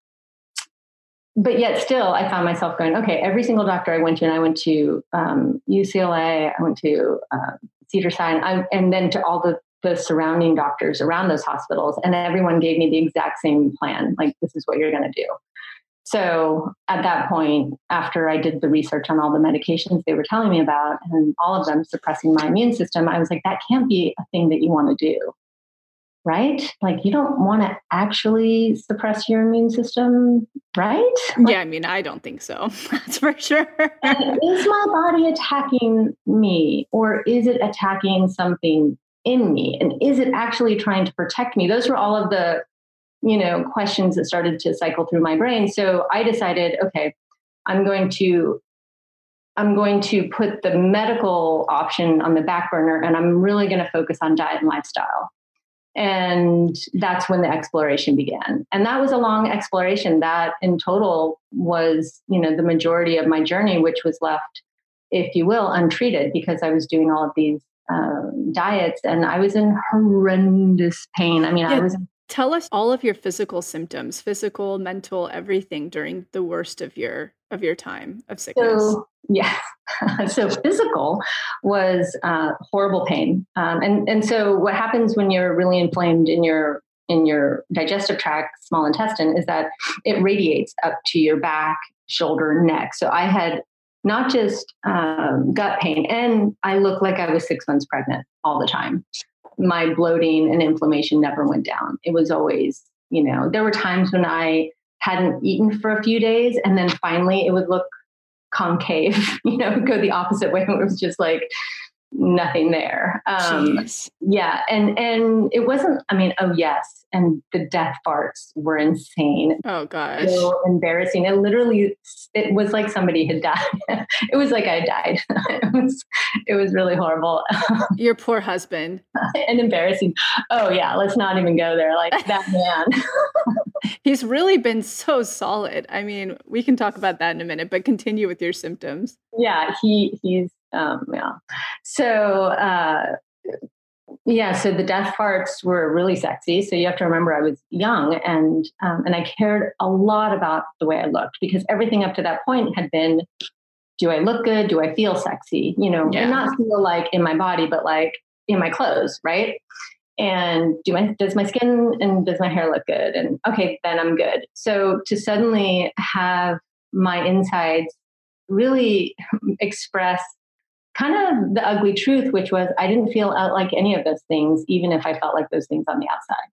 but yet still, I found myself going, okay, every single doctor I went to, and I went to um, U C L A, I went to uh, Cedars-Sinai, I, and then to all the, the surrounding doctors around those hospitals. And everyone gave me the exact same plan. Like, this is what you're going to do. So at that point, after I did the research on all the medications they were telling me about, and all of them suppressing my immune system, I was like, that can't be a thing that you want to do. Right? Like, you don't want to actually suppress your immune system, right? Like, yeah, I mean, I don't think so. That's for sure. And is my body attacking me, or is it attacking something in me? And is it actually trying to protect me? Those were all of the, you know, questions that started to cycle through my brain. So I decided, okay, I'm going to I'm going to put the medical option on the back burner, and I'm really going to focus on diet and lifestyle. And that's when the exploration began. And that was a long exploration that in total was, you know, the majority of my journey, which was left, if you will, untreated, because I was doing all of these um, diets and I was in horrendous pain. I mean, yeah. I was. Tell us all of your physical symptoms, physical, mental, everything during the worst of your of your time of sickness. So, yeah. So physical was uh, horrible pain. Um, and, and so what happens when you're really inflamed in your in your digestive tract, small intestine, is that it radiates up to your back, shoulder, neck. So I had not just um, gut pain, and I looked like I was six months pregnant all the time. My bloating and inflammation never went down. It was always, you know, there were times when I hadn't eaten for a few days, and then finally it would look concave, you know, go the opposite way. It was just like nothing there. Um, yeah. And, and it wasn't, I mean, oh yes. And the death farts were insane. Oh gosh. So embarrassing. It literally, it was like somebody had died. It was like I died. It was, it was really horrible. Your poor husband. And embarrassing. Oh yeah. Let's not even go there. Like that man. He's really been so solid. I mean, we can talk about that in a minute, but continue with your symptoms. Yeah, he he's um yeah. So uh yeah, so the death farts were really sexy. So you have to remember I was young, and um, and I cared a lot about the way I looked, because everything up to that point had been, do I look good? Do I feel sexy? You know, yeah. And not feel like in my body, but like in my clothes, right? And do my, does my skin and does my hair look good? And okay, then I'm good. So to suddenly have my insides really express kind of the ugly truth, which was I didn't feel out like any of those things, even if I felt like those things on the outside.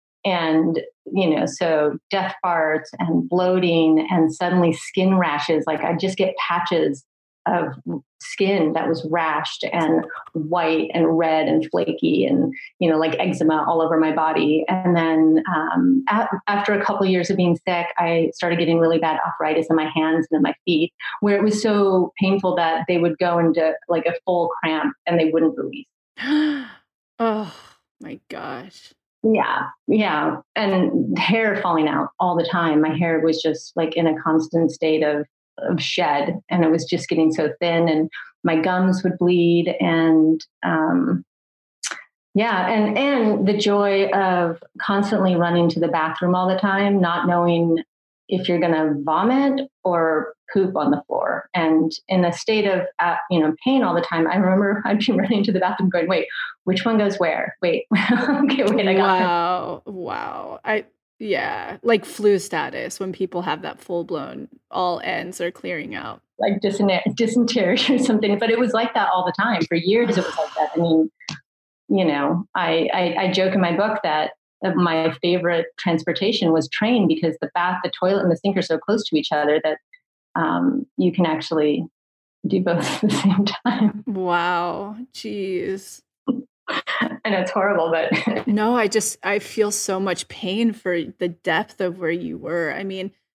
And, you know, so death farts and bloating and suddenly skin rashes, like I just get patches of skin that was rashed and white and red and flaky and, you know, like eczema all over my body. And then um, a- after a couple of years of being sick, I started getting really bad arthritis in my hands and in my feet, where it was so painful that they would go into like a full cramp and they wouldn't release. Oh my gosh. Yeah. Yeah. And hair falling out all the time. My hair was just like in a constant state of of shed, and it was just getting so thin, and my gums would bleed. And, um, yeah. And, and the joy of constantly running to the bathroom all the time, not knowing if you're going to vomit or poop on the floor, and in a state of, uh, you know, pain all the time. I remember I'd be running to the bathroom going, wait, which one goes where? Wait, okay, wait, I got Wow. It. Wow. I, Yeah, like flu status when people have that full blown, all ends are clearing out. Like dysentery, dysentery or something. But it was like that all the time. For years it was like that. I mean, you know, I, I, I joke in my book that my favorite transportation was train, because the bath, the toilet, and the sink are so close to each other that um, you can actually do both at the same time. Wow. Jeez. And it's horrible, but no, I just, I feel so much pain for the depth of where you were. I mean,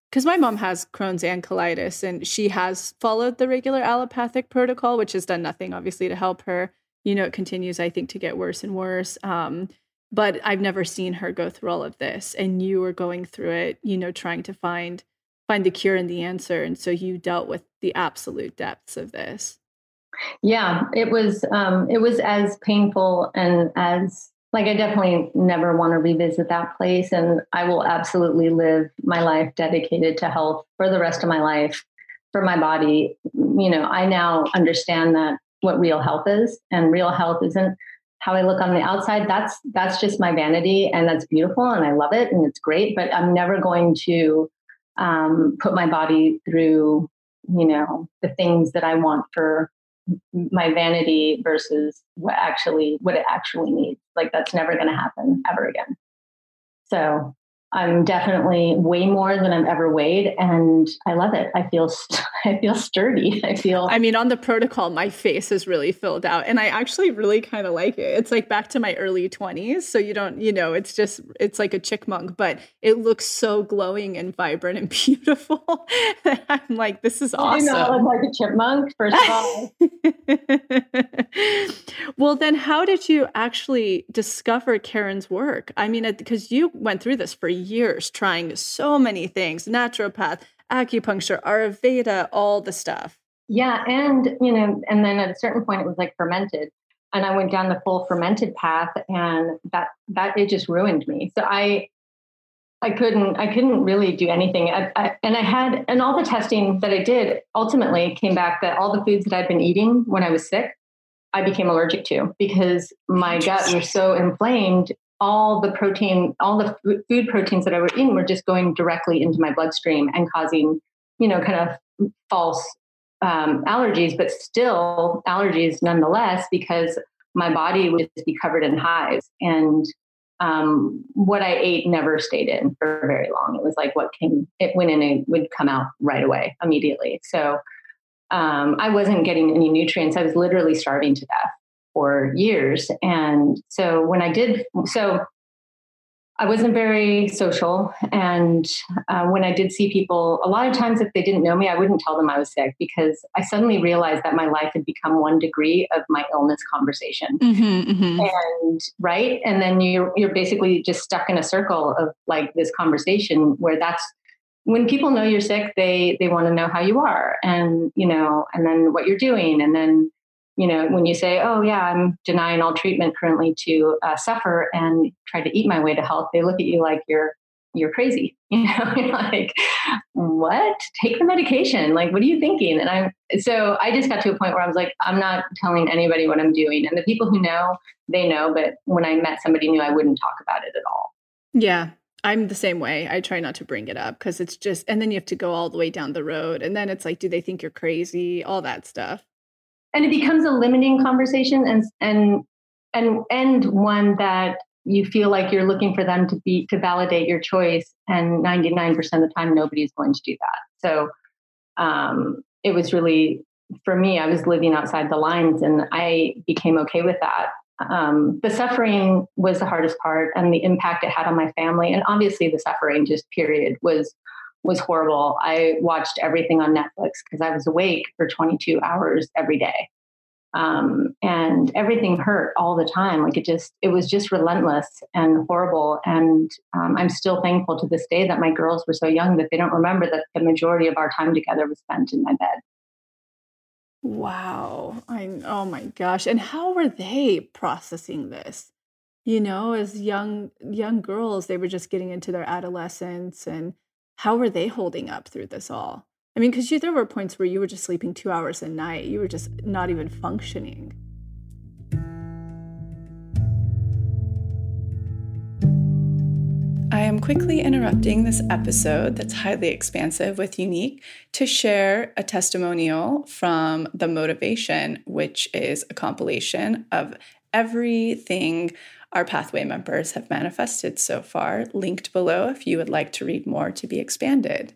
because my mom has Crohn's and colitis, and she has followed the regular allopathic protocol, which has done nothing, obviously, to help her. You know, it continues, I think, to get worse and worse. Um, but I've never seen her go through all of this. And you were going through it, you know, trying to find find the cure and the answer. And so you dealt with the absolute depths of this. Yeah, it was um, it was as painful and as like I definitely never want to revisit that place. And I will absolutely live my life dedicated to health for the rest of my life, for my body. You know, I now understand that what real health is, and real health isn't how I look on the outside. That's that's just my vanity, and that's beautiful, and I love it, and it's great. But I'm never going to um, put my body through, you know, the things that I want for my vanity versus what actually what it actually needs. Like that's never going to happen ever again. So I'm definitely way more than I've ever weighed, and I love it. I feel st- I feel sturdy. I feel. I mean, on the protocol, my face is really filled out, and I actually really kind of like it. It's like back to my early twenties, so you don't, you know, it's just it's like a chipmunk, but it looks so glowing and vibrant and beautiful. I'm like, this is awesome. You not look like a chipmunk, first of all. Well, then, how did you actually discover Karen's work? I mean, because you went through this for years, trying so many things, naturopath, acupuncture, Ayurveda, all the stuff. Yeah. And, you know, and then at a certain point it was like fermented, and I went down the full fermented path, and that, that it just ruined me. So I, I couldn't, I couldn't really do anything. I, I, and I had, and all the testing that I did ultimately came back that all the foods that I'd been eating when I was sick, I became allergic to, because my gut was so inflamed. All the protein, all the food proteins that I were eating were just going directly into my bloodstream and causing, you know, kind of false um, allergies, but still allergies nonetheless, because my body would just be covered in hives. And um, what I ate never stayed in for very long. It was like what came, it went in and would come out right away, immediately. So um, I wasn't getting any nutrients. I was literally starving to death for years. And so when I did, so I wasn't very social. And uh, when I did see people, a lot of times if they didn't know me, I wouldn't tell them I was sick, because I suddenly realized that my life had become one degree of my illness conversation. Mm-hmm, mm-hmm. And right. And then you're, you're basically just stuck in a circle of like this conversation where that's, when people know you're sick, they, they want to know how you are, and, you know, and then what you're doing. And then, you know, when you say, oh yeah, I'm denying all treatment currently to uh, suffer and try to eat my way to health, they look at you like you're, you're crazy. You know, you're like, what? Take the medication. Like, what are you thinking? And I'm, so I just got to a point where I was like, I'm not telling anybody what I'm doing. And the people who know, they know. But when I met somebody new, I wouldn't talk about it at all. Yeah. I'm the same way. I try not to bring it up, because it's just, and then you have to go all the way down the road. And then it's like, do they think you're crazy? All that stuff. And it becomes a limiting conversation, and, and, and, and one that you feel like you're looking for them to be, to validate your choice. And ninety-nine percent of the time, nobody's going to do that. So um, it was really, for me, I was living outside the lines, and I became okay with that. Um, the suffering was the hardest part, and the impact it had on my family. And obviously the suffering just period was, was horrible. I watched everything on Netflix because I was awake for twenty-two hours every day. Um, and everything hurt all the time. Like it just, it was just relentless and horrible. And um, I'm still thankful to this day that my girls were so young that they don't remember that the majority of our time together was spent in my bed. Wow. I, oh my gosh. And how were they processing this? You know, as young, young girls, they were just getting into their adolescence, and how were they holding up through this all? I mean, because there were points where you were just sleeping two hours a night. You were just not even functioning. I am quickly interrupting this episode that's highly expansive with Unique to share a testimonial from The Motivation, which is a compilation of everything our Pathway members have manifested so far, linked below if you would like to read more to be expanded.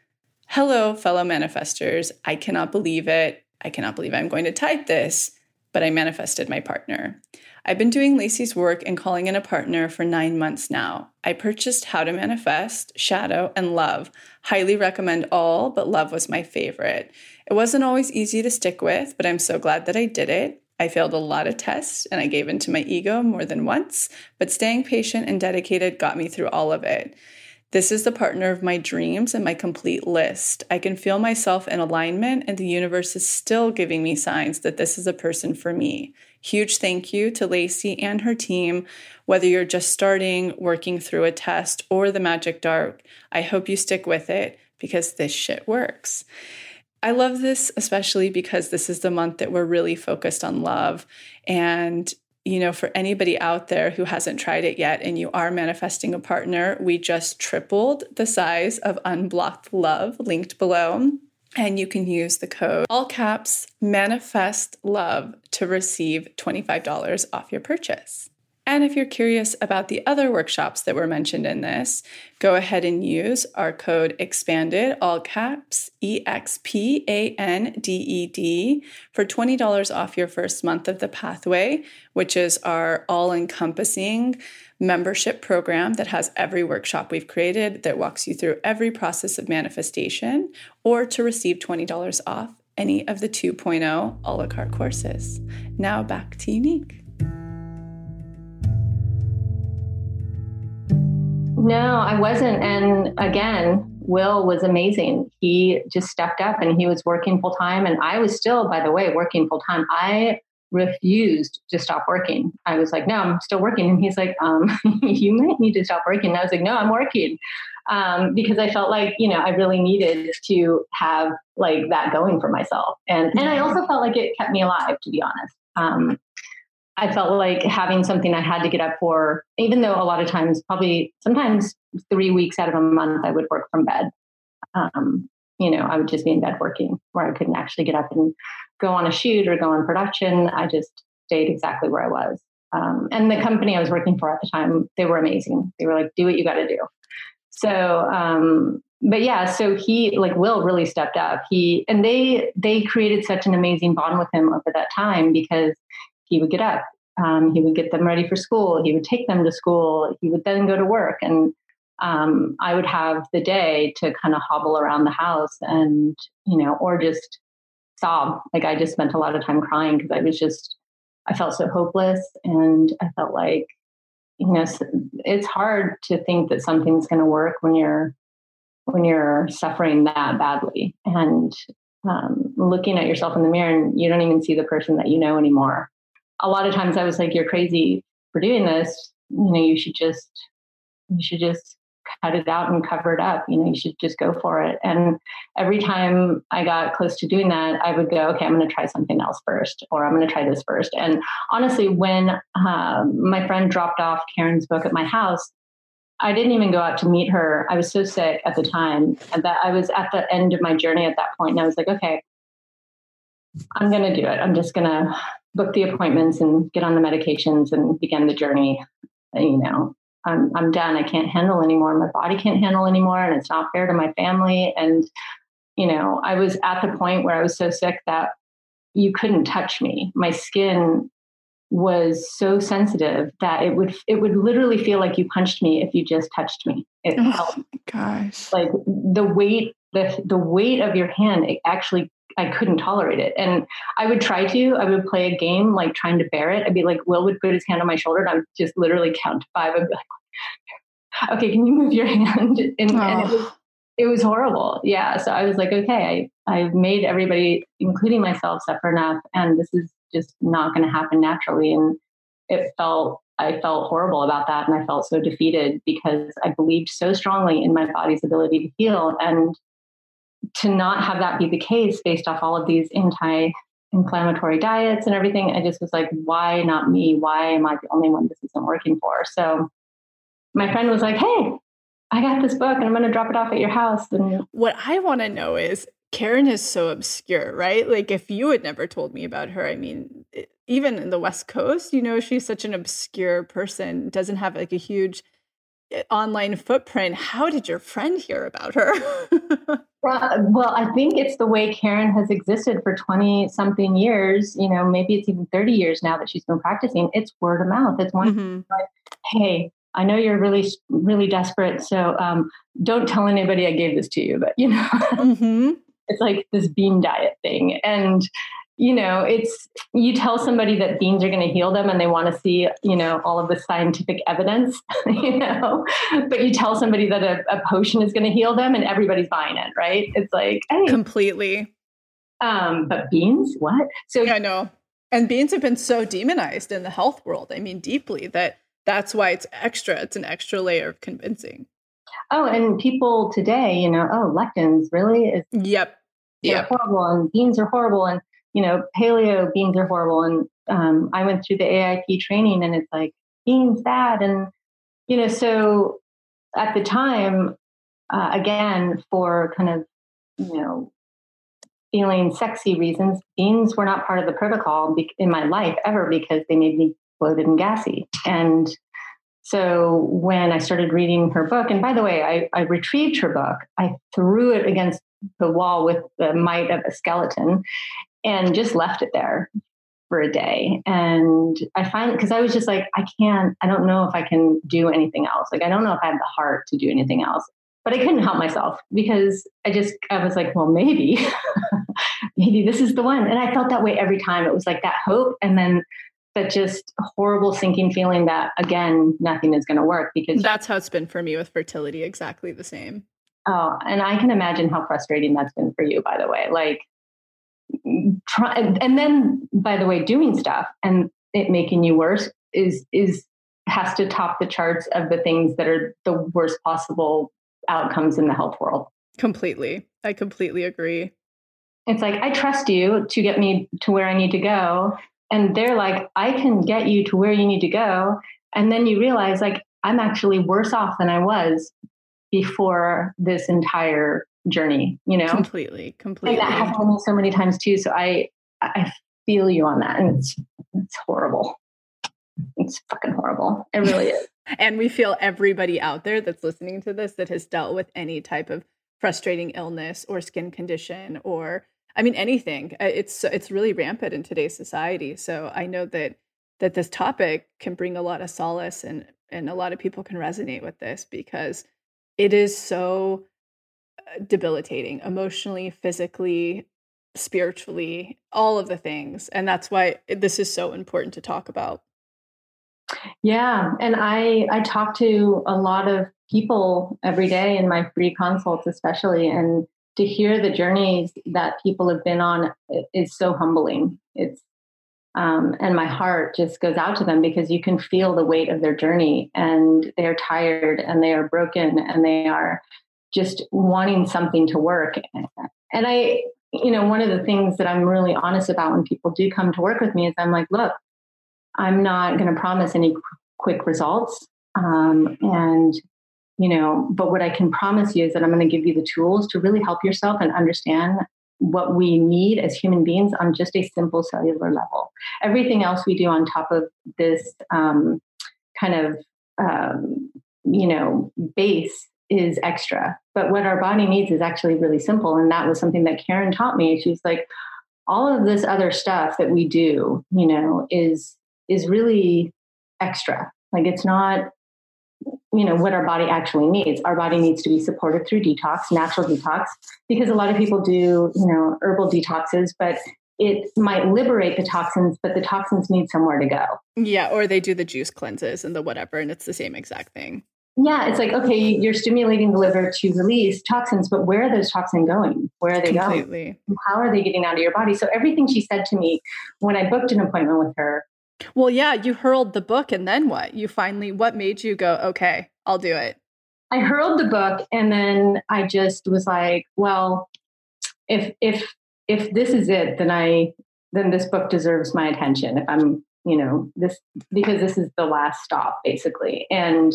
Hello, fellow manifestors. I cannot believe it. I cannot believe I'm going to type this. but I manifested my partner. I've been doing Lacey's work and calling in a partner for nine months now. I purchased How to Manifest, Shadow, and Love. Highly recommend all, but Love was my favorite. It wasn't always easy to stick with, but I'm so glad that I did it. I failed a lot of tests and I gave in to my ego more than once, but staying patient and dedicated got me through all of it. This is the partner of my dreams and my complete list. I can feel myself in alignment, and the universe is still giving me signs that this is a person for me. Huge thank you to Lacey and her team. Whether you're just starting, working through a test, or the magic dark, I hope you stick with it because this shit works. I love this especially because this is the month that we're really focused on love. And you know, for anybody out there who hasn't tried it yet and you are manifesting a partner, we just tripled the size of Unblocked Love, linked below. And you can use the code, all caps, manifest love, to receive twenty-five dollars off your purchase. And if you're curious about the other workshops that were mentioned in this, go ahead and use our code EXPANDED, all caps, E X P A N D E D, for twenty dollars off your first month of The Pathway, which is our all-encompassing membership program that has every workshop we've created that walks you through every process of manifestation, or to receive twenty dollars off any of the two point oh a la carte courses. Now back to Unique. No, I wasn't. And again, Will was amazing. He just stepped up and he was working full time. And I was still, by the way, working full time. I refused to stop working. I was like, no, I'm still working. And he's like, um, you might need to stop working. And I was like, no, I'm working. Um, because I felt like, you know, I really needed to have like that going for myself. And, and I also felt like it kept me alive, to be honest. Um, I felt like having something I had to get up for, even though a lot of times, probably sometimes three weeks out of a month, I would work from bed. Um, you know, I would just be in bed working where I couldn't actually get up and go on a shoot or go on production. I just stayed exactly where I was. Um, and the company I was working for at the time, they were amazing. They were like, do what you got to do. So, um, but yeah, so he, like Will really stepped up. He, and they, they created such an amazing bond with him over that time because he would get up, um, he would get them ready for school. He would take them to school. He would then go to work. And um, I would have the day to kind of hobble around the house and, you know, or just sob. Like I just spent a lot of time crying because I was just, I felt so hopeless. And I felt like, you know, it's hard to think that something's going to work when you're, when you're suffering that badly and um, looking at yourself in the mirror and you don't even see the person that you know anymore. A lot of times I was like, you're crazy for doing this. You know, you should just, you should just cut it out and cover it up. You know, you should just go for it. And every time I got close to doing that, I would go, okay, I'm going to try something else first, or I'm going to try this first. And honestly, when um, my friend dropped off Karen's book at my house, I didn't even go out to meet her. I was so sick at the time and that I was at the end of my journey at that point. And I was like, okay, I'm going to do it. I'm just going to book the appointments and get on the medications and begin the journey. You know, I'm, I'm done. I can't handle anymore. My body can't handle anymore. And it's not fair to my family. And, you know, I was at the point where I was so sick that you couldn't touch me. My skin was so sensitive that it would, it would literally feel like you punched me if you just touched me. It oh felt gosh, like the weight, the, the weight of your hand, it actually, I couldn't tolerate it. And I would try to, I would play a game, like trying to bear it. I'd be like, Will would put his hand on my shoulder and I would just literally count to five. I'd be like, okay, can you move your hand? And, oh. and it, was, it was horrible. Yeah. So I was like, okay, I, I've made everybody, including myself, suffer enough. And this is just not going to happen naturally. And it felt, I felt horrible about that. And I felt so defeated because I believed so strongly in my body's ability to heal. And to not have that be the case based off all of these anti-inflammatory diets and everything, I just was like, why not me? Why am I the only one this isn't working for? So my friend was like, hey, I got this book and I'm going to drop it off at your house. And what I want to know is, Karen is so obscure, right? Like if you had never told me about her, I mean, even in the West Coast, you know, she's such an obscure person, doesn't have like a huge online footprint. How did your friend hear about her? Well, well, I think it's the way Karen has existed for twenty something years. You know, maybe it's even thirty years now that she's been practicing. It's word of mouth. It's one, mm-hmm. like, hey, I know you're really, really desperate. So um, don't tell anybody I gave this to you, but you know, mm-hmm. It's like this bean diet thing. And, you know, it's, you tell somebody that beans are going to heal them and they want to see, you know, all of the scientific evidence, you know, but you tell somebody that a, a potion is going to heal them and everybody's buying it, right? It's like, hey. Completely. Um, but beans, what? So I know. And beans have been so demonized in the health world. I mean, deeply, that that's why it's extra. It's an extra layer of convincing. Oh, and people today, you know, oh, lectins, really? It's, yep. Yeah, horrible. And beans are horrible. And, you know, paleo beans are horrible. And um, I went through the A I P training and it's like, beans bad. And, you know, so at the time, uh, again, for kind of, you know, feeling sexy reasons, beans were not part of the protocol be- in my life ever because they made me bloated and gassy. And so when I started reading her book, and by the way, I, I retrieved her book, I threw it against the wall with the might of a skeleton and just left it there for a day. And I find, because I was just like, I can't, I don't know if I can do anything else. Like, I don't know if I have the heart to do anything else, but I couldn't help myself because I just, I was like, well, maybe, maybe this is the one. And I felt that way every time. It was like that hope. And then that just horrible sinking feeling that, again, nothing is going to work because that's how it's been for me with fertility. Exactly the same. Oh, and I can imagine how frustrating that's been for you, by the way. Like, try, and then, by the way, doing stuff and it making you worse is is has to top the charts of the things that are the worst possible outcomes in the health world. Completely. I completely agree. It's like, I trust you to get me to where I need to go. And they're like, I can get you to where you need to go. And then you realize, like, I'm actually worse off than I was before this entire journey, you know? Completely, completely. And that happened to me so many times too. So I, I feel you on that. And it's, it's horrible. It's fucking horrible. It really is. And we feel everybody out there that's listening to this that has dealt with any type of frustrating illness or skin condition or, I mean, anything. It's, it's really rampant in today's society. So I know that, that this topic can bring a lot of solace and, and a lot of people can resonate with this because it is so debilitating emotionally, physically, spiritually, all of the things. And that's why this is so important to talk about. Yeah. And I, I talk to a lot of people every day in my free consults, especially, and to hear the journeys that people have been on is so humbling. It's, um, and my heart just goes out to them because you can feel the weight of their journey and they're tired and they are broken and they are just wanting something to work. And I, you know, one of the things that I'm really honest about when people do come to work with me is I'm like, look, I'm not going to promise any qu- quick results. Um, and, you know, but what I can promise you is that I'm going to give you the tools to really help yourself and understand what we need as human beings on just a simple cellular level. Everything else we do on top of this um, kind of, um, you know, base is extra. But what our body needs is actually really simple. And that was something that Karen taught me. She's like, all of this other stuff that we do, you know, is is really extra. Like, it's not, you know, what our body actually needs. Our body needs to be supported through detox, natural detox, because a lot of people do, you know, herbal detoxes, but it might liberate the toxins, but the toxins need somewhere to go. Yeah. Or they do the juice cleanses and the whatever, and it's the same exact thing. Yeah. It's like, okay, you're stimulating the liver to release toxins, but where are those toxins going? Where are they Completely. going? How are they getting out of your body? So everything she said to me when I booked an appointment with her. Well, yeah, you hurled the book and then what? You finally, what made you go, okay, I'll do it? I hurled the book and then I just was like, well, if, if, if this is it, then I, then this book deserves my attention. If I'm, you know, this, because this is the last stop basically. And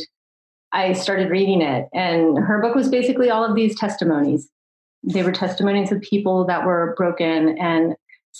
I started reading it, and her book was basically all of these testimonies. They were testimonies of people that were broken and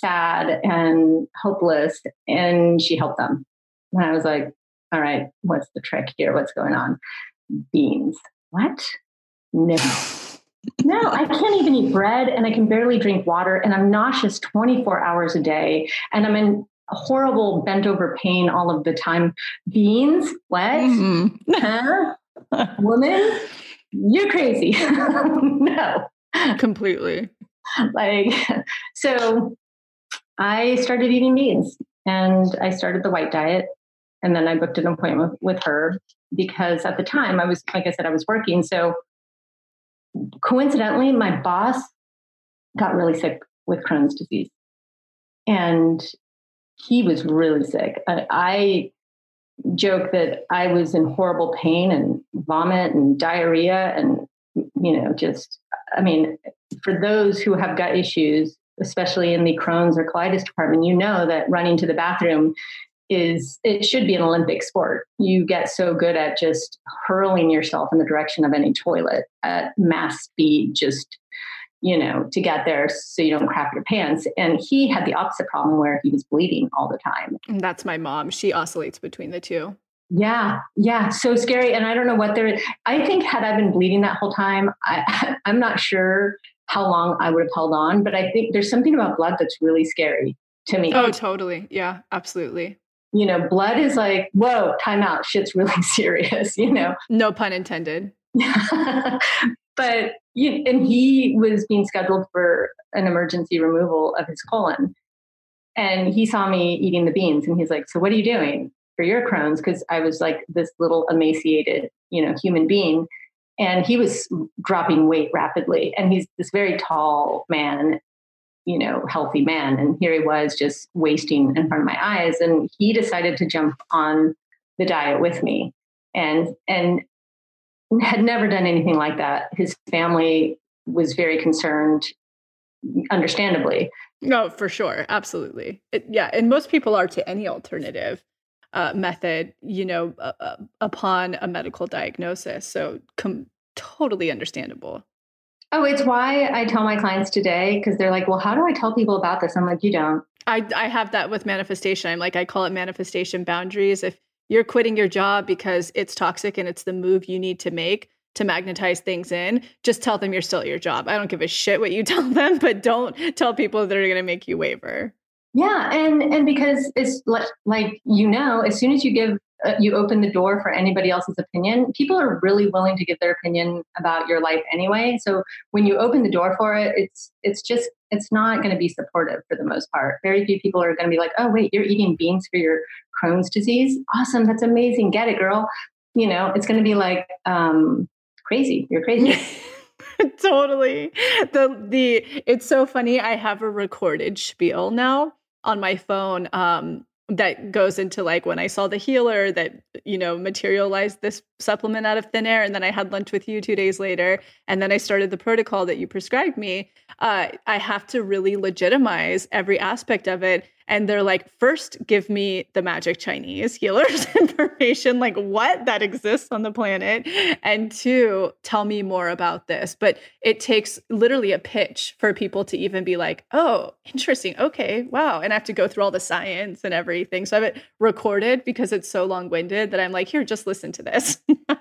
sad and hopeless, and she helped them. And I was like, all right, what's the trick here? What's going on? beans. What? No. No, I can't even eat bread and I can barely drink water and I'm nauseous twenty-four hours a day and I'm in horrible bent over pain all of the time. Beans? What? Mm-hmm. Huh? Woman? You're crazy. No. Completely. Like, so I started eating beans and I started the white diet. And then I booked an appointment with her because at the time I was, like I said, I was working. So coincidentally, my boss got really sick with Crohn's disease and he was really sick. I, I joke that I was in horrible pain and vomit and diarrhea and, you know, just, I mean, for those who have gut issues, especially in the Crohn's or colitis department, you know that running to the bathroom is, it should be an Olympic sport. You get so good at just hurling yourself in the direction of any toilet at mass speed, just, you know, to get there so you don't crap your pants. And he had the opposite problem where he was bleeding all the time. And that's my mom. She oscillates between the two. Yeah. Yeah. So scary. And I don't know what there is. I think had I been bleeding that whole time, I, I'm not sure how long I would have held on, but I think there's something about blood that's really scary to me. Oh, totally. Yeah, absolutely. You know, blood is like, whoa, time out. Shit's really serious, you know? No pun intended. But, you, and he was being scheduled for an emergency removal of his colon. And he saw me eating the beans and he's like, so what are you doing for your Crohn's? Because I was like this little emaciated, you know, human being. And he was dropping weight rapidly. And he's this very tall man, you know, healthy man. And here he was just wasting in front of my eyes. And he decided to jump on the diet with me and, and had never done anything like that. His family was very concerned, understandably. No, for sure. Absolutely. It, yeah. And most people are to any alternative uh, method, you know, uh, uh, upon a medical diagnosis. So com- totally understandable. Oh, it's why I tell my clients today, because they're like, well, how do I tell people about this? I'm like, you don't. I, I have that with manifestation. I'm like, I call it manifestation boundaries. If you're quitting your job because it's toxic and it's the move you need to make to magnetize things in, just tell them you're still at your job. I don't give a shit what you tell them, but don't tell people that are going to make you waver. Yeah. And, and because it's like, like, you know, as soon as you give, uh, you open the door for anybody else's opinion, people are really willing to give their opinion about your life anyway. So when you open the door for it, it's, it's just, it's not going to be supportive for the most part. Very few people are going to be like, oh, wait, you're eating beans for your Crohn's disease? Awesome. That's amazing. Get it, girl. You know, it's going to be like, um, crazy. You're crazy. Totally. The, the, it's so funny. I have a recorded spiel now on my phone, um, that goes into like when I saw the healer that, you know, materialized this supplement out of thin air. And then I had lunch with you two days later. And then I started the protocol that you prescribed me. Uh, I have to really legitimize every aspect of it. And they're like, first, give me the magic Chinese healers information, like what that exists on the planet. And two, tell me more about this. But it takes literally a pitch for people to even be like, oh, interesting. Okay, wow. And I have to go through all the science and everything. So I have it recorded because it's so long-winded that I'm like, here, just listen to this.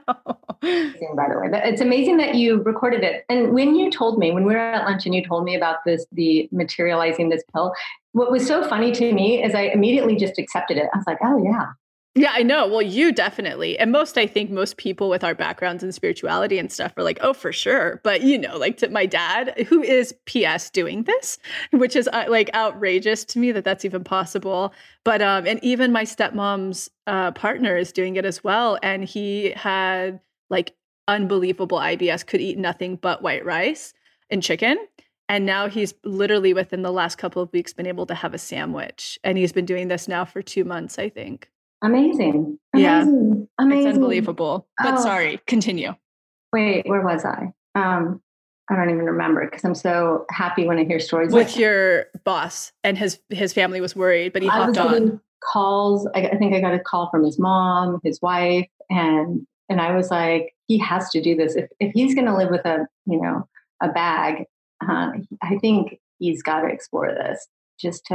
By the way, it's amazing that you recorded it. And when you told me, when we were at lunch and you told me about this, the materializing this pill, what was so funny to me is I immediately just accepted it. I was like, oh yeah. Yeah, I know. Well, you definitely. And most, I think most people with our backgrounds in spirituality and stuff are like, oh, for sure. But, you know, like to my dad, who is P S doing this, which is uh, like outrageous to me that that's even possible. But, um, and even my stepmom's uh, partner is doing it as well. And he had like unbelievable I B S, could eat nothing but white rice and chicken. And now he's literally within the last couple of weeks been able to have a sandwich. And he's been doing this now for two months, I think. Amazing. Amazing. Yeah. Amazing. It's unbelievable. But oh. sorry, continue. Wait, where was I? Um, I don't even remember because I'm so happy when I hear stories. With like your boss and his his family was worried, but he I hopped was on. Calls. I, I think I got a call from his mom, his wife, and and I was like, he has to do this. If if he's going to live with a you know a bag, uh, I think he's got to explore this just to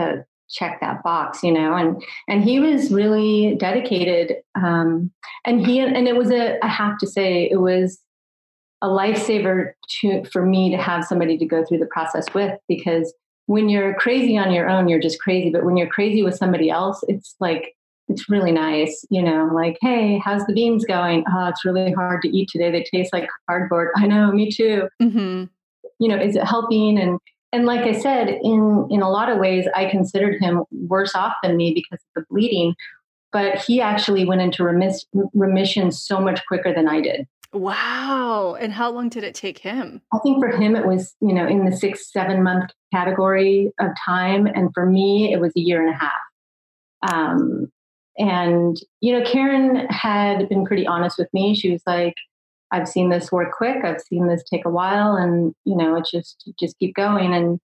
check that box, you know, and, and he was really dedicated. Um, and he, and it was a, I have to say, it was a lifesaver to, for me to have somebody to go through the process with, because when you're crazy on your own, you're just crazy. But when you're crazy with somebody else, it's like, it's really nice, you know, like, hey, how's the beans going? Oh, it's really hard to eat today. They taste like cardboard. I know, me too. Mm-hmm. You know, is it helping? And, and like I said, in, in a lot of ways, I considered him worse off than me because of the bleeding, but he actually went into remis- remission so much quicker than I did. Wow. And how long did it take him? I think for him, it was, you know, in the six, seven month category of time. And for me, it was a year and a half. Um, and, you know, Karen had been pretty honest with me. She was like, I've seen this work quick. I've seen this take a while, and, you know, it's just, just keep going. And,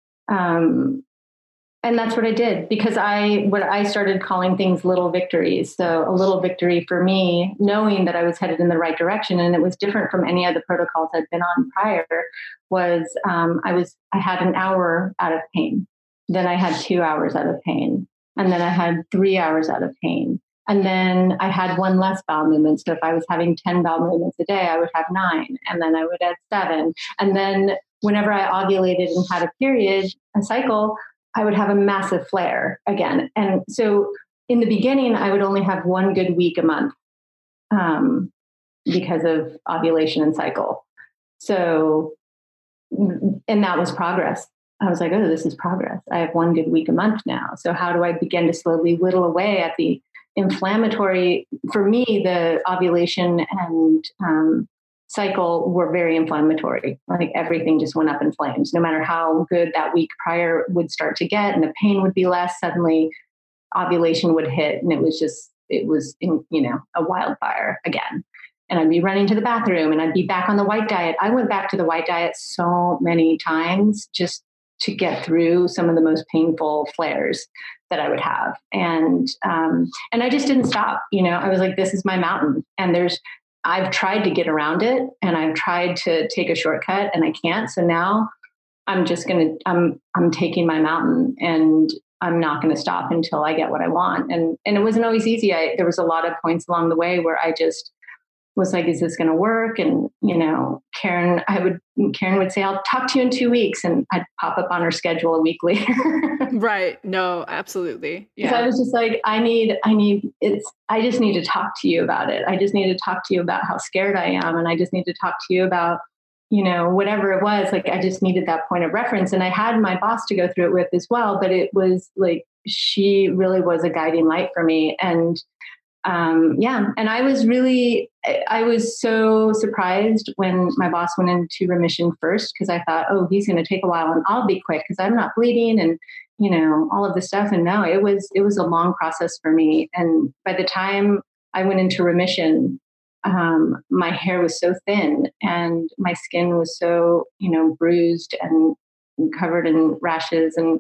um, and that's what I did, because I, what I started calling things little victories. So a little victory for me, knowing that I was headed in the right direction, and it was different from any other protocols I'd been on prior, was, um, I was, I had an hour out of pain. Then I had two hours out of pain. And then I had three hours out of pain. And then I had one less bowel movement. So if I was having ten bowel movements a day, I would have nine. And then I would add seven. And then whenever I ovulated and had a period, a cycle, I would have a massive flare again. And so in the beginning, I would only have one good week a month um, because of ovulation and cycle. So, and that was progress. I was like, oh, this is progress. I have one good week a month now. So how do I begin to slowly whittle away at the inflammatory? For me, the ovulation and um, cycle were very inflammatory. Like everything just went up in flames. No matter how good that week prior would start to get, and the pain would be less, suddenly ovulation would hit, and it was just, it was, in, you know, a wildfire again. And I'd be running to the bathroom, and I'd be back on the white diet. I went back to the white diet so many times just to get through some of the most painful flares that I would have. And, um, and I just didn't stop. You know, I was like, this is my mountain, and there's, I've tried to get around it, and I've tried to take a shortcut, and I can't. So now I'm just going to, I'm, I'm taking my mountain, and I'm not going to stop until I get what I want. And, and it wasn't always easy. I, there was a lot of points along the way where I just was like, is this going to work? And, you know, Karen, I would, Karen would say, I'll talk to you in two weeks. And I'd pop up on her schedule a week later. Right. No, absolutely. Yeah. So I was just like, I need, I need, it's, I just need to talk to you about it. I just need to talk to you about how scared I am. And I just need to talk to you about, you know, whatever it was. Like, I just needed that point of reference. And I had my boss to go through it with as well, but it was like, she really was a guiding light for me. And Um, yeah. And I was really, I was so surprised when my boss went into remission first, because I thought, oh, he's going to take a while and I'll be quick because I'm not bleeding and, you know, all of this stuff. And no, it was, it was a long process for me. And by the time I went into remission, um, my hair was so thin and my skin was so, you know, bruised and covered in rashes. And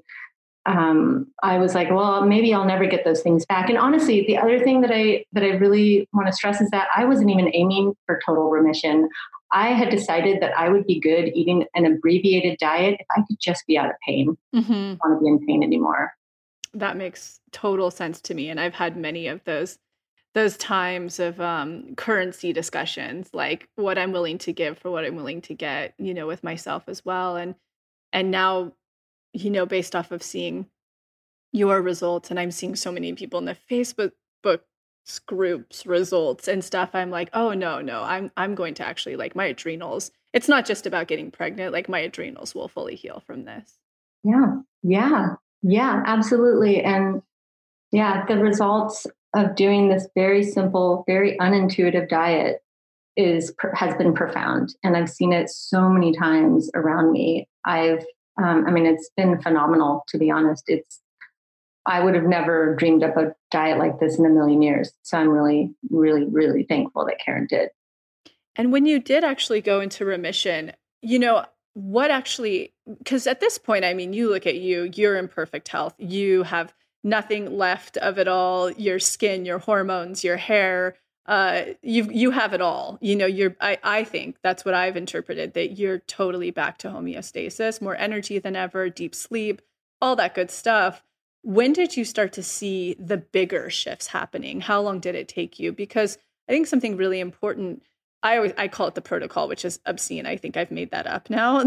um, I was like, well, maybe I'll never get those things back. And honestly, the other thing that I, that I really want to stress is that I wasn't even aiming for total remission. I had decided that I would be good eating an abbreviated diet if I could just be out of pain. Mm-hmm. I don't want to be in pain anymore. That makes total sense to me. And I've had many of those, those times of um, currency discussions, like what I'm willing to give for what I'm willing to get, you know, with myself as well. And, and now, you know, based off of seeing your results, and I'm seeing so many people in the Facebook book groups results and stuff, I'm like, oh no, no, I'm I'm going to actually, like, my adrenals. It's not just about getting pregnant. Like, my adrenals will fully heal from this. Yeah, yeah, yeah, absolutely. And yeah, the results of doing this very simple, very unintuitive diet is has been profound, and I've seen it so many times around me. I've Um, I mean, it's been phenomenal, to be honest. It's, I would have never dreamed up a diet like this in a million years. So I'm really, really, really thankful that Karen did. And when you did actually go into remission, you know, what actually, because at this point, I mean, you look at you, you're in perfect health. You have nothing left of it all, your skin, your hormones, your hair, uh, you you have it all. You know, you're, I, I think that's what I've interpreted, that you're totally back to homeostasis, more energy than ever, deep sleep, all that good stuff. when did you start to see the bigger shifts happening? How long did it take you? Because I think something really important, I always I call it the protocol, which is obscene. I think I've made that up now.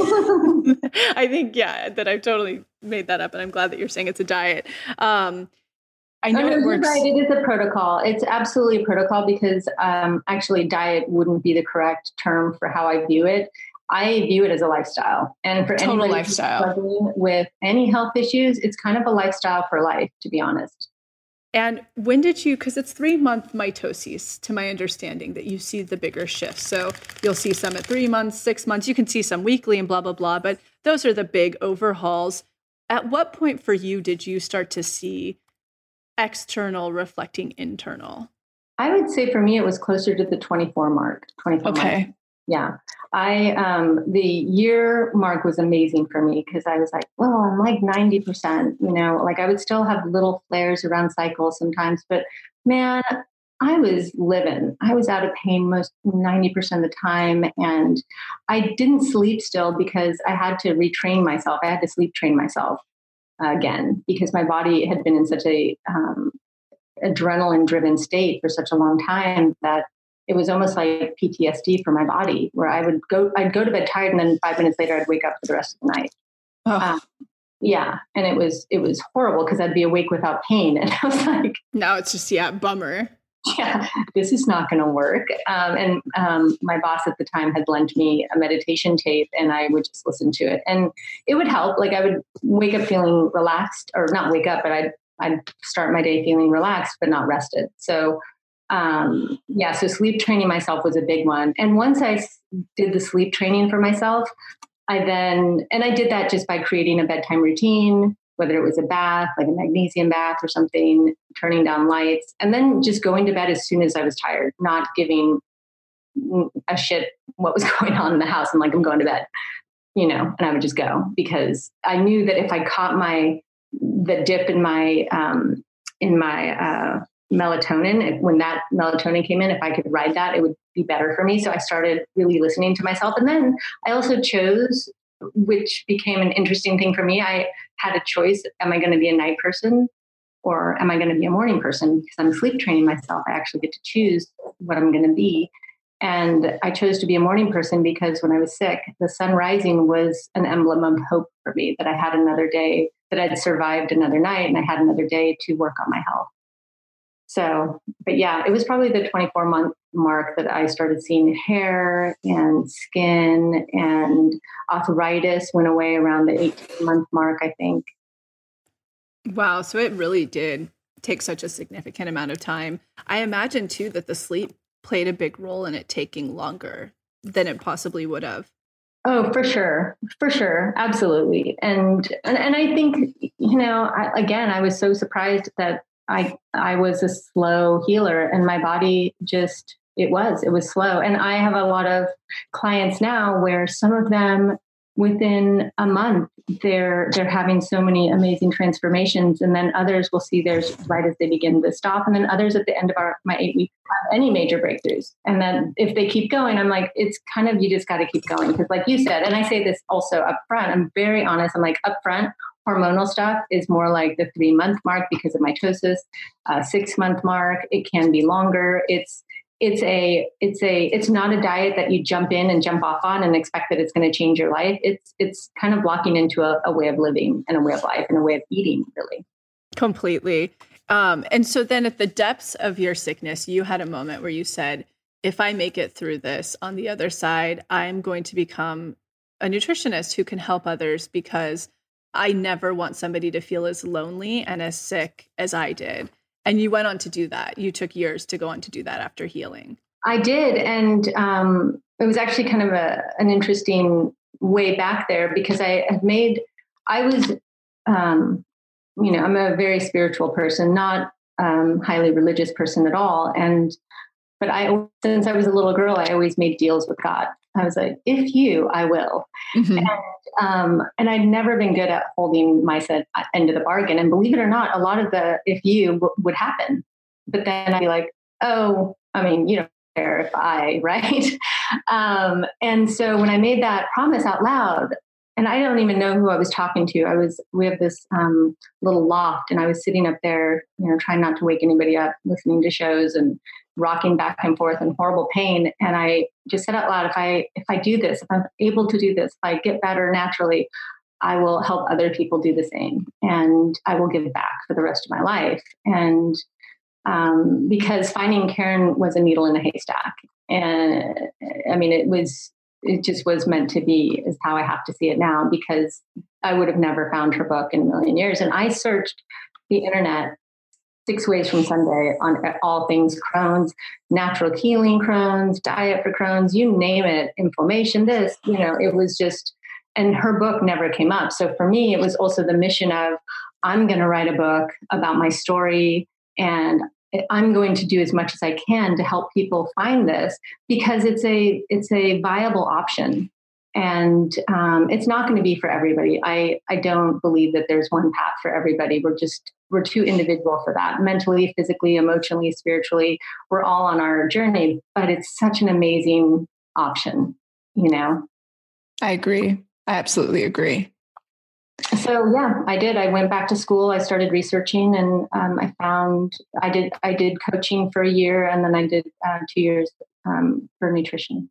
I think, yeah, that I've totally made that up. And I'm glad that you're saying it's a diet. Um, I know oh, no, it works. You're right. It is a protocol. It's absolutely a protocol because um, actually diet wouldn't be the correct term for how I view it. I view it as a lifestyle. And for Total anybody lifestyle. who's struggling with any health issues, it's kind of a lifestyle for life, to be honest. And when did you, because it's three month mitoses, to my understanding, that you see the bigger shifts. So you'll see some at three months, six months, you can see some weekly and blah, blah, blah. But those are the big overhauls. At what point for you did you start to see external reflecting internal? I would say for me, it was closer to the twenty-four mark, twenty-four Okay. months. Yeah. I, um, the year mark was amazing for me because I was like, well, I'm like ninety percent, you know, like I would still have little flares around cycles sometimes, but man, I was living, I was out of pain most ninety percent of the time. And I didn't sleep still because I had to retrain myself. I had to sleep train myself uh, again, because my body had been in such a, um, adrenaline driven state for such a long time that it was almost like P T S D for my body, where I would go, I'd go to bed tired, and then five minutes later, I'd wake up for the rest of the night. Oh. Um, yeah, and it was it was horrible because I'd be awake without pain, and I was like, now it's just yeah, bummer. Yeah, this is not going to work. Um, and um, my boss at the time had lent me a meditation tape, and I would just listen to it, and it would help. Like I would wake up feeling relaxed, or not wake up, but I'd I'd start my day feeling relaxed but not rested. So. Um, yeah, so sleep training myself was a big one. And once I s- did the sleep training for myself, I then, and I did that just by creating a bedtime routine, whether it was a bath, like a magnesium bath or something, turning down lights, and then just going to bed as soon as I was tired, not giving a shit what was going on in the house. I'm like, I'm going to bed, you know, and I would just go because I knew that if I caught my, the dip in my, um, in my, uh, melatonin, when that melatonin came in, if I could ride that, it would be better for me. So I started really listening to myself. And then I also chose, which became an interesting thing for me. I had a choice. Am I going to be a night person or am I going to be a morning person? Because I'm sleep training myself. I actually get to choose what I'm going to be. And I chose to be a morning person because when I was sick, the sun rising was an emblem of hope for me, that I had another day, that I'd survived another night, and I had another day to work on my health. So, but yeah, it was probably the twenty-four month mark that I started seeing hair and skin, and arthritis went away around the eighteen month mark, I think. Wow. So it really did take such a significant amount of time. I imagine too that the sleep played a big role in it taking longer than it possibly would have. Oh, for sure. For sure. Absolutely. And, and, and I think, you know, I, again, I was so surprised that I, I was a slow healer, and my body just, it was, it was slow. And I have a lot of clients now where some of them within a month, they're, they're having so many amazing transformations. And then others will see theirs right as they begin to stop. And then others at the end of our, my eight weeks have any major breakthroughs. And then if they keep going, I'm like, it's kind of, you just got to keep going. Because like you said, and I say this also up front, I'm very honest. I'm like up front, hormonal stuff is more like the three month mark because of mitosis, uh, six month mark. It can be longer. It's, it's a, it's a, it's not a diet that you jump in and jump off on and expect that it's going to change your life. It's, it's kind of locking into a, a way of living and a way of life and a way of eating, really. Completely. Um, and so then at the depths of your sickness, you had a moment where you said, if I make it through this on the other side, I'm going to become a nutritionist who can help others, because I never want somebody to feel as lonely and as sick as I did. And you went on to do that. You took years to go on to do that after healing. I did. And um, it was actually kind of a, an interesting way back there, because I had made, I was, um, you know, I'm a very spiritual person, not um, highly religious person at all. And, but I, since I was a little girl, I always made deals with God. I was like, if you, I will. Mm-hmm. And, um, and I'd never been good at holding my end of the bargain. And believe it or not, a lot of the, if you w- would happen, but then I'd be like, oh, I mean, you don't care if I, right. um, and so when I made that promise out loud, and I don't even know who I was talking to. I was, we have this um, little loft, and I was sitting up there, you know, trying not to wake anybody up, listening to shows and rocking back and forth in horrible pain. And I just said out loud, if I, if I do this, if I'm able to do this, if I get better naturally, I will help other people do the same, and I will give back for the rest of my life. And um, because finding Karen was a needle in a haystack. And I mean, it was, it just was meant to be, is how I have to see it now, because I would have never found her book in a million years. And I searched the internet six ways from Sunday on all things Crohn's, natural healing Crohn's, diet for Crohn's, you name it, inflammation, this, you know, it was just, and her book never came up. So for me, it was also the mission of, I'm going to write a book about my story, and I'm going to do as much as I can to help people find this, because it's a, it's a viable option. And um, it's not going to be for everybody. I, I don't believe that there's one path for everybody. We're just, we're too individual for that. Mentally, physically, emotionally, spiritually, we're all on our journey, but it's such an amazing option, you know? I agree. I absolutely agree. So yeah, I did. I went back to school. I started researching, and um, I found I did, I did coaching for a year, and then I did uh, two years um, for nutrition.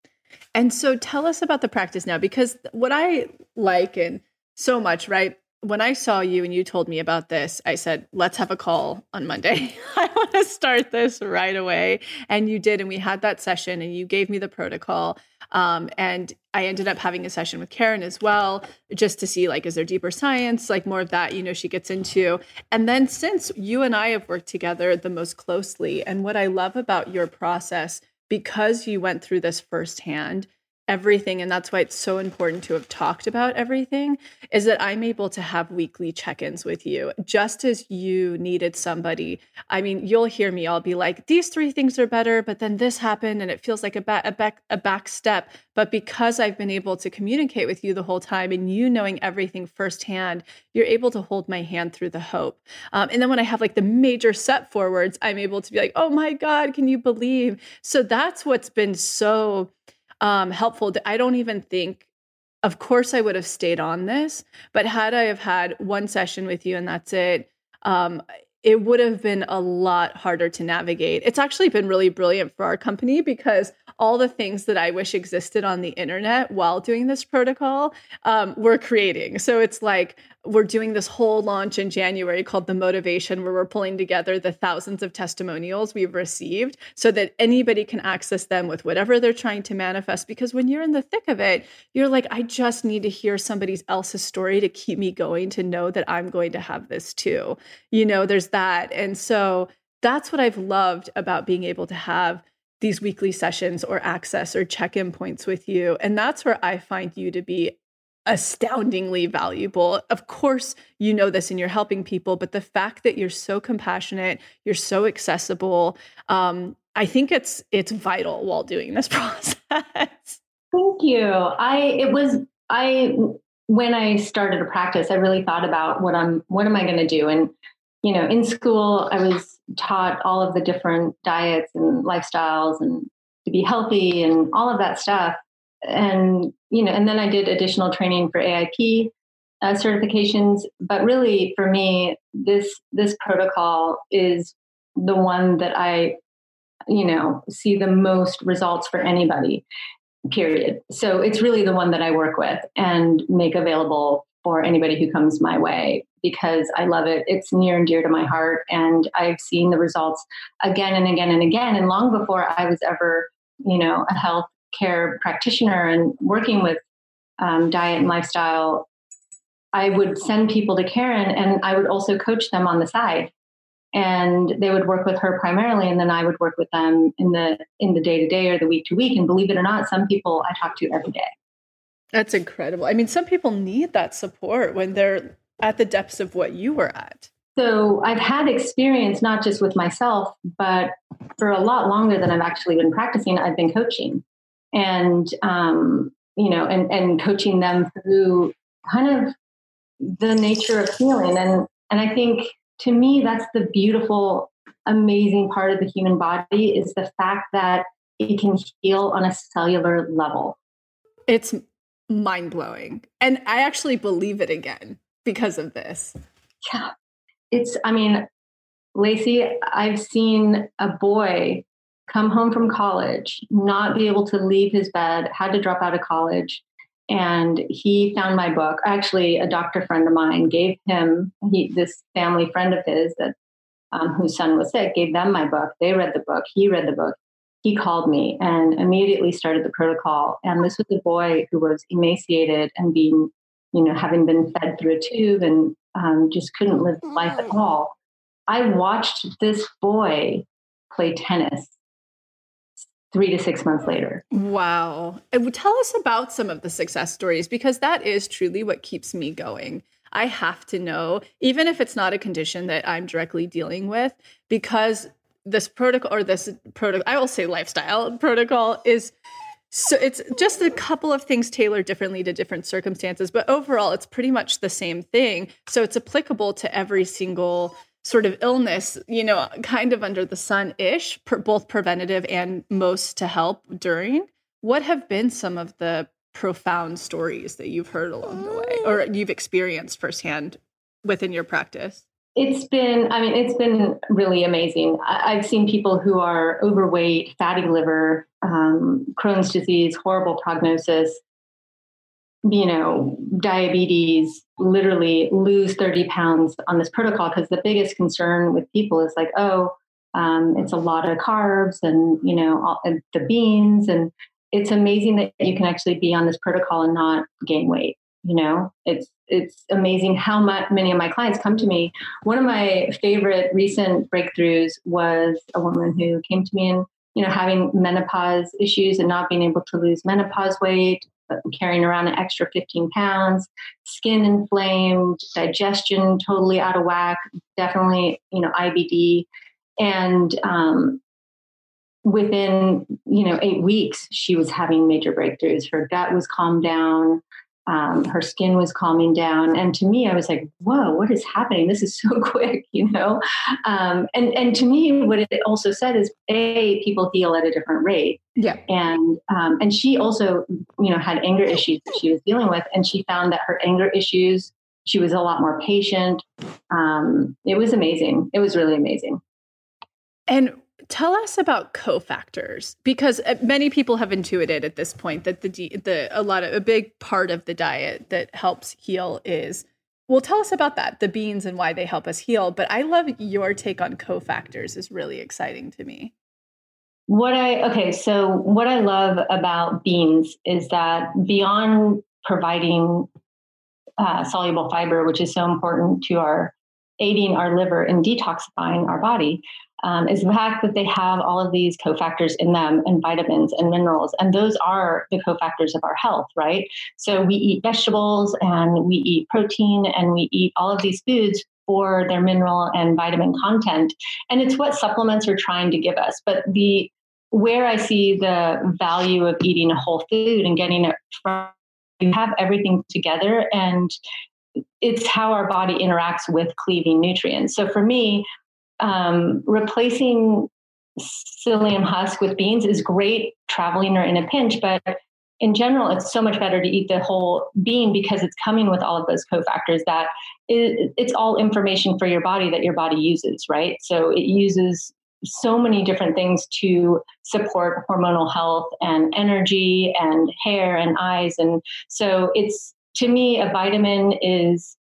And so tell us about the practice now, because what I like and so much, right? When I saw you and you told me about this, I said, let's have a call on Monday. I want to start this right away. And you did. And we had that session, and you gave me the protocol. Um, and I ended up having a session with Karen as well, just to see, like, is there deeper science, like more of that, you know, she gets into. And then since you and I have worked together the most closely, and what I love about your process, because you went through this firsthand, everything, and that's why it's so important to have talked about everything, is that I'm able to have weekly check-ins with you, just as you needed somebody. I mean, you'll hear me, I'll be like, these three things are better, but then this happened, and it feels like a, ba- a, back, a back step. But because I've been able to communicate with you the whole time, and you knowing everything firsthand, you're able to hold my hand through the hope. Um, and then when I have like the major set forwards, I'm able to be like, oh my God, can you believe? So that's what's been so Um, helpful. I don't even think, of course I would have stayed on this, but had I have had one session with you and that's it, um, it would have been a lot harder to navigate. It's actually been really brilliant for our company, because all the things that I wish existed on the internet while doing this protocol, um, we're creating. So it's like, we're doing this whole launch in January called The Motivation, where we're pulling together the thousands of testimonials we've received so that anybody can access them with whatever they're trying to manifest. Because when you're in the thick of it, you're like, I just need to hear somebody else's story to keep me going, to know that I'm going to have this too. You know, there's that. And so that's what I've loved about being able to have these weekly sessions or access or check-in points with you. And that's where I find you to be astoundingly valuable. Of course, you know this and you're helping people, but the fact that you're so compassionate, you're so accessible, um, I think it's it's vital while doing this process. Thank you. I it was I when I started a practice, I really thought about what I'm what am I going to do? And you know, in school, I was taught all of the different diets and lifestyles and to be healthy and all of that stuff. And, you know, and then I did additional training for A I P uh, certifications. But really for me, this, this protocol is the one that I, you know, see the most results for anybody, period. So it's really the one that I work with and make available for anybody who comes my way, because I love it. It's near and dear to my heart. And I've seen the results again and again and again. And long before I was ever, you know, a health care practitioner and working with um, diet and lifestyle, I would send people to Karen, and I would also coach them on the side. And they would work with her primarily, and then I would work with them in the in the day to day or the week to week. And believe it or not, some people I talk to every day. That's incredible. I mean, some people need that support when they're at the depths of what you were at. So I've had experience not just with myself, but for a lot longer than I've actually been practicing, I've been coaching and, um, you know, and, and coaching them through kind of the nature of healing. And, and I think to me, that's the beautiful, amazing part of the human body, is the fact that it can heal on a cellular level. It's mind-blowing. And I actually believe it again because of this. Yeah. It's, I mean, Lacey, I've seen a boy come home from college, not be able to leave his bed, had to drop out of college. And he found my book. Actually, a doctor friend of mine gave him, he, this family friend of his that um, whose son was sick, gave them my book. They read the book. He read the book. He called me and immediately started the protocol. And this was a boy who was emaciated and being, you know, having been fed through a tube and um, just couldn't live life at all. I watched this boy play tennis three to six months later. Wow. And tell us about some of the success stories, because that is truly what keeps me going. I have to know, even if it's not a condition that I'm directly dealing with, because this protocol or this protocol, I will say lifestyle protocol is, so it's just a couple of things tailored differently to different circumstances, but overall it's pretty much the same thing. So it's applicable to every single sort of illness, you know, kind of under the sun-ish, per, both preventative and most to help during. What have been some of the profound stories that you've heard along the way or you've experienced firsthand within your practice? It's been, I mean, it's been really amazing. I, I've seen people who are overweight, fatty liver, um, Crohn's disease, horrible prognosis, you know, diabetes, literally lose thirty pounds on this protocol. Because the biggest concern with people is like, oh, um, it's a lot of carbs and, you know, all, and the beans. And it's amazing that you can actually be on this protocol and not gain weight. You know, it's, it's amazing how much many of my clients come to me. One of my favorite recent breakthroughs was a woman who came to me and, you know, having menopause issues and not being able to lose menopause weight, carrying around an extra fifteen pounds, skin inflamed, digestion totally out of whack, definitely, you know, I B D. And um, within, you know, eight weeks, she was having major breakthroughs. Her gut was calmed down. Um, her skin was calming down. And to me, I was like, whoa, what is happening? This is so quick, you know? Um, and, and to me, what it also said is, A, people heal at a different rate. Yeah. And, um, and she also, you know, had anger issues that she was dealing with. And she found that her anger issues, she was a lot more patient. Um, it was amazing. It was really amazing. And tell us about cofactors, because many people have intuited at this point that the the a lot of a big part of the diet that helps heal is, well, tell us about that, the beans and why they help us heal. But I love your take on cofactors is really exciting to me. What I, okay, so what I love about beans is that beyond providing uh, soluble fiber, which is so important to our aiding our liver and detoxifying our body, um, is the fact that they have all of these cofactors in them and vitamins and minerals. And those are the cofactors of our health, right? So we eat vegetables and we eat protein and we eat all of these foods for their mineral and vitamin content. And it's what supplements are trying to give us. But the where I see the value of eating a whole food and getting it from, you have everything together, and it's how our body interacts with cleaving nutrients. So for me, um, replacing psyllium husk with beans is great traveling or in a pinch, but in general, it's so much better to eat the whole bean because it's coming with all of those cofactors that it, it's all information for your body that your body uses, right? So it uses so many different things to support hormonal health and energy and hair and eyes. And so it's, to me, a vitamin is,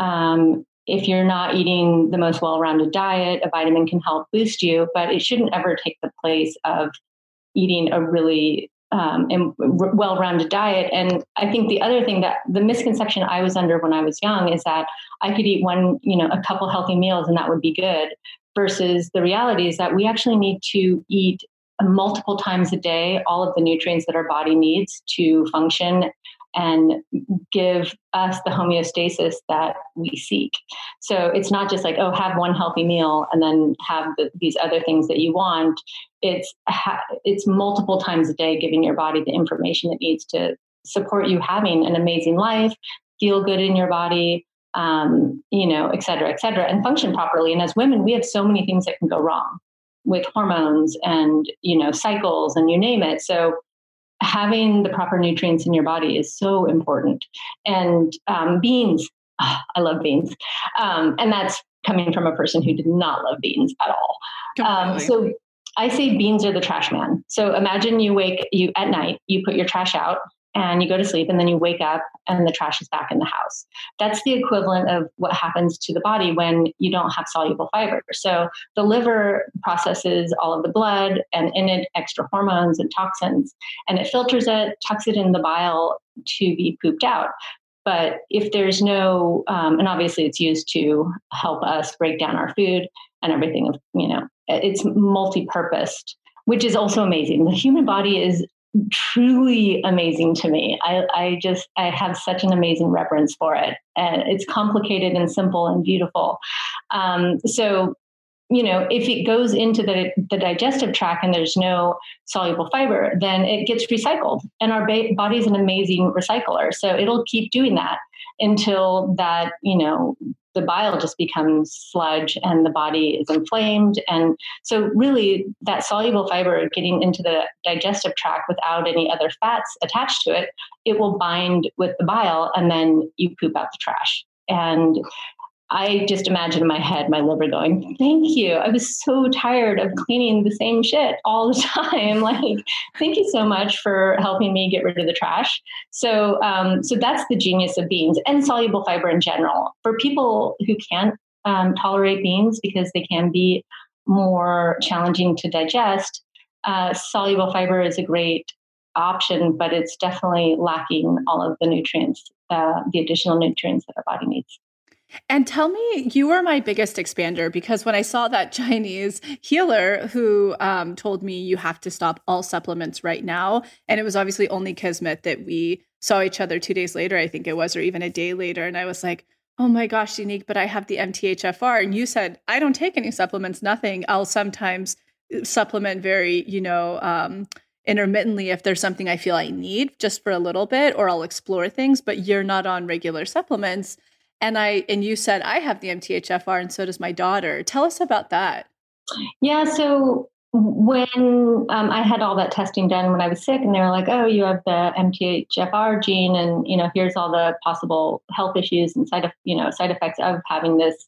um, if you're not eating the most well-rounded diet, a vitamin can help boost you, but it shouldn't ever take the place of eating a really um, well-rounded diet. And I think the other thing that the misconception I was under when I was young is that I could eat one, you know, a couple healthy meals and that would be good, versus the reality is that we actually need to eat multiple times a day all of the nutrients that our body needs to function and give us the homeostasis that we seek. So it's not just like, oh, have one healthy meal and then have the, these other things that you want. It's ha- it's multiple times a day giving your body the information it needs to support you having an amazing life, feel good in your body, um, you know, et cetera, et cetera, and function properly. And as women, we have so many things that can go wrong with hormones and, you know, cycles and you name it. So having the proper nutrients in your body is so important. And um, beans, oh, I love beans. Um, and that's coming from a person who did not love beans at all. Um, so I say beans are the trash man. So imagine you wake you at night, you put your trash out and you go to sleep, and then you wake up and the trash is back in the house. That's the equivalent of what happens to the body when you don't have soluble fiber. So the liver processes all of the blood and in it extra hormones and toxins, and it filters it, tucks it in the bile to be pooped out. But if there's no, um, and obviously it's used to help us break down our food and everything, you know, it's multi-purposed, which is also amazing. The human body is truly amazing to me. I, I just, I have such an amazing reverence for it. And it's complicated and simple and beautiful. Um, so, you know, if it goes into the, the digestive tract and there's no soluble fiber, then it gets recycled. And our ba- body is an amazing recycler. So it'll keep doing that until that, you know, the bile just becomes sludge and the body is inflamed. And so really that soluble fiber getting into the digestive tract without any other fats attached to it, it will bind with the bile and then you poop out the trash. And I just imagine in my head, my liver going, thank you. I was so tired of cleaning the same shit all the time. Like, thank you so much for helping me get rid of the trash. So, um, so that's the genius of beans and soluble fiber in general. For people who can't um, tolerate beans because they can be more challenging to digest, uh, soluble fiber is a great option, but it's definitely lacking all of the nutrients, uh, the additional nutrients that our body needs. And tell me, you were my biggest expander, because when I saw that Chinese healer who um, told me you have to stop all supplements right now, and it was obviously only Kismet that we saw each other two days later, I think it was, or even a day later. And I was like, oh my gosh, Unique, but I have the M T H F R. And you said, I don't take any supplements, nothing. I'll sometimes supplement very, you know, um, intermittently if there's something I feel I need just for a little bit, or I'll explore things, but you're not on regular supplements. And I and you said, I have the M T H F R and so does my daughter. Tell us about that. Yeah. So when um, I had all that testing done when I was sick, and they were like, oh, you have the M T H F R gene, and, you know, here's all the possible health issues and side, you know, side effects of having this.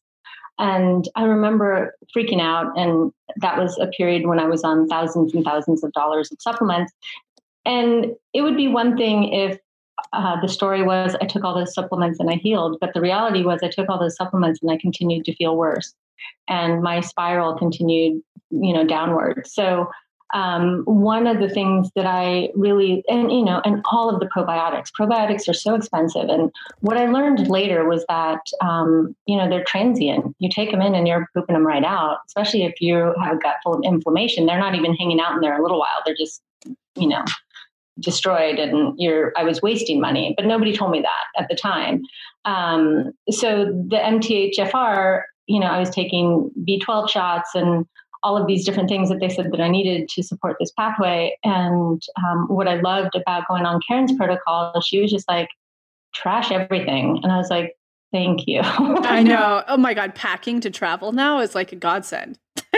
And I remember freaking out. And that was a period when I was on thousands and thousands of dollars of supplements. And it would be one thing if Uh, the story was I took all those supplements and I healed, but the reality was I took all those supplements and I continued to feel worse, and my spiral continued, you know, downward. So um, one of the things that I really, and you know, and all of the probiotics, probiotics are so expensive. And what I learned later was that, um, you know, they're transient. You take them in and you're pooping them right out, especially if you have a gut full of inflammation. They're not even hanging out in there a little while. They're just, you know, destroyed, and you're, I was wasting money, but nobody told me that at the time. Um, so the M T H F R, you know, I was taking B twelve shots and all of these different things that they said that I needed to support this pathway. And um, what I loved about going on Karen's protocol, she was just like, trash everything. And I was like, thank you. I know. Oh my God. Packing to travel now is like a godsend.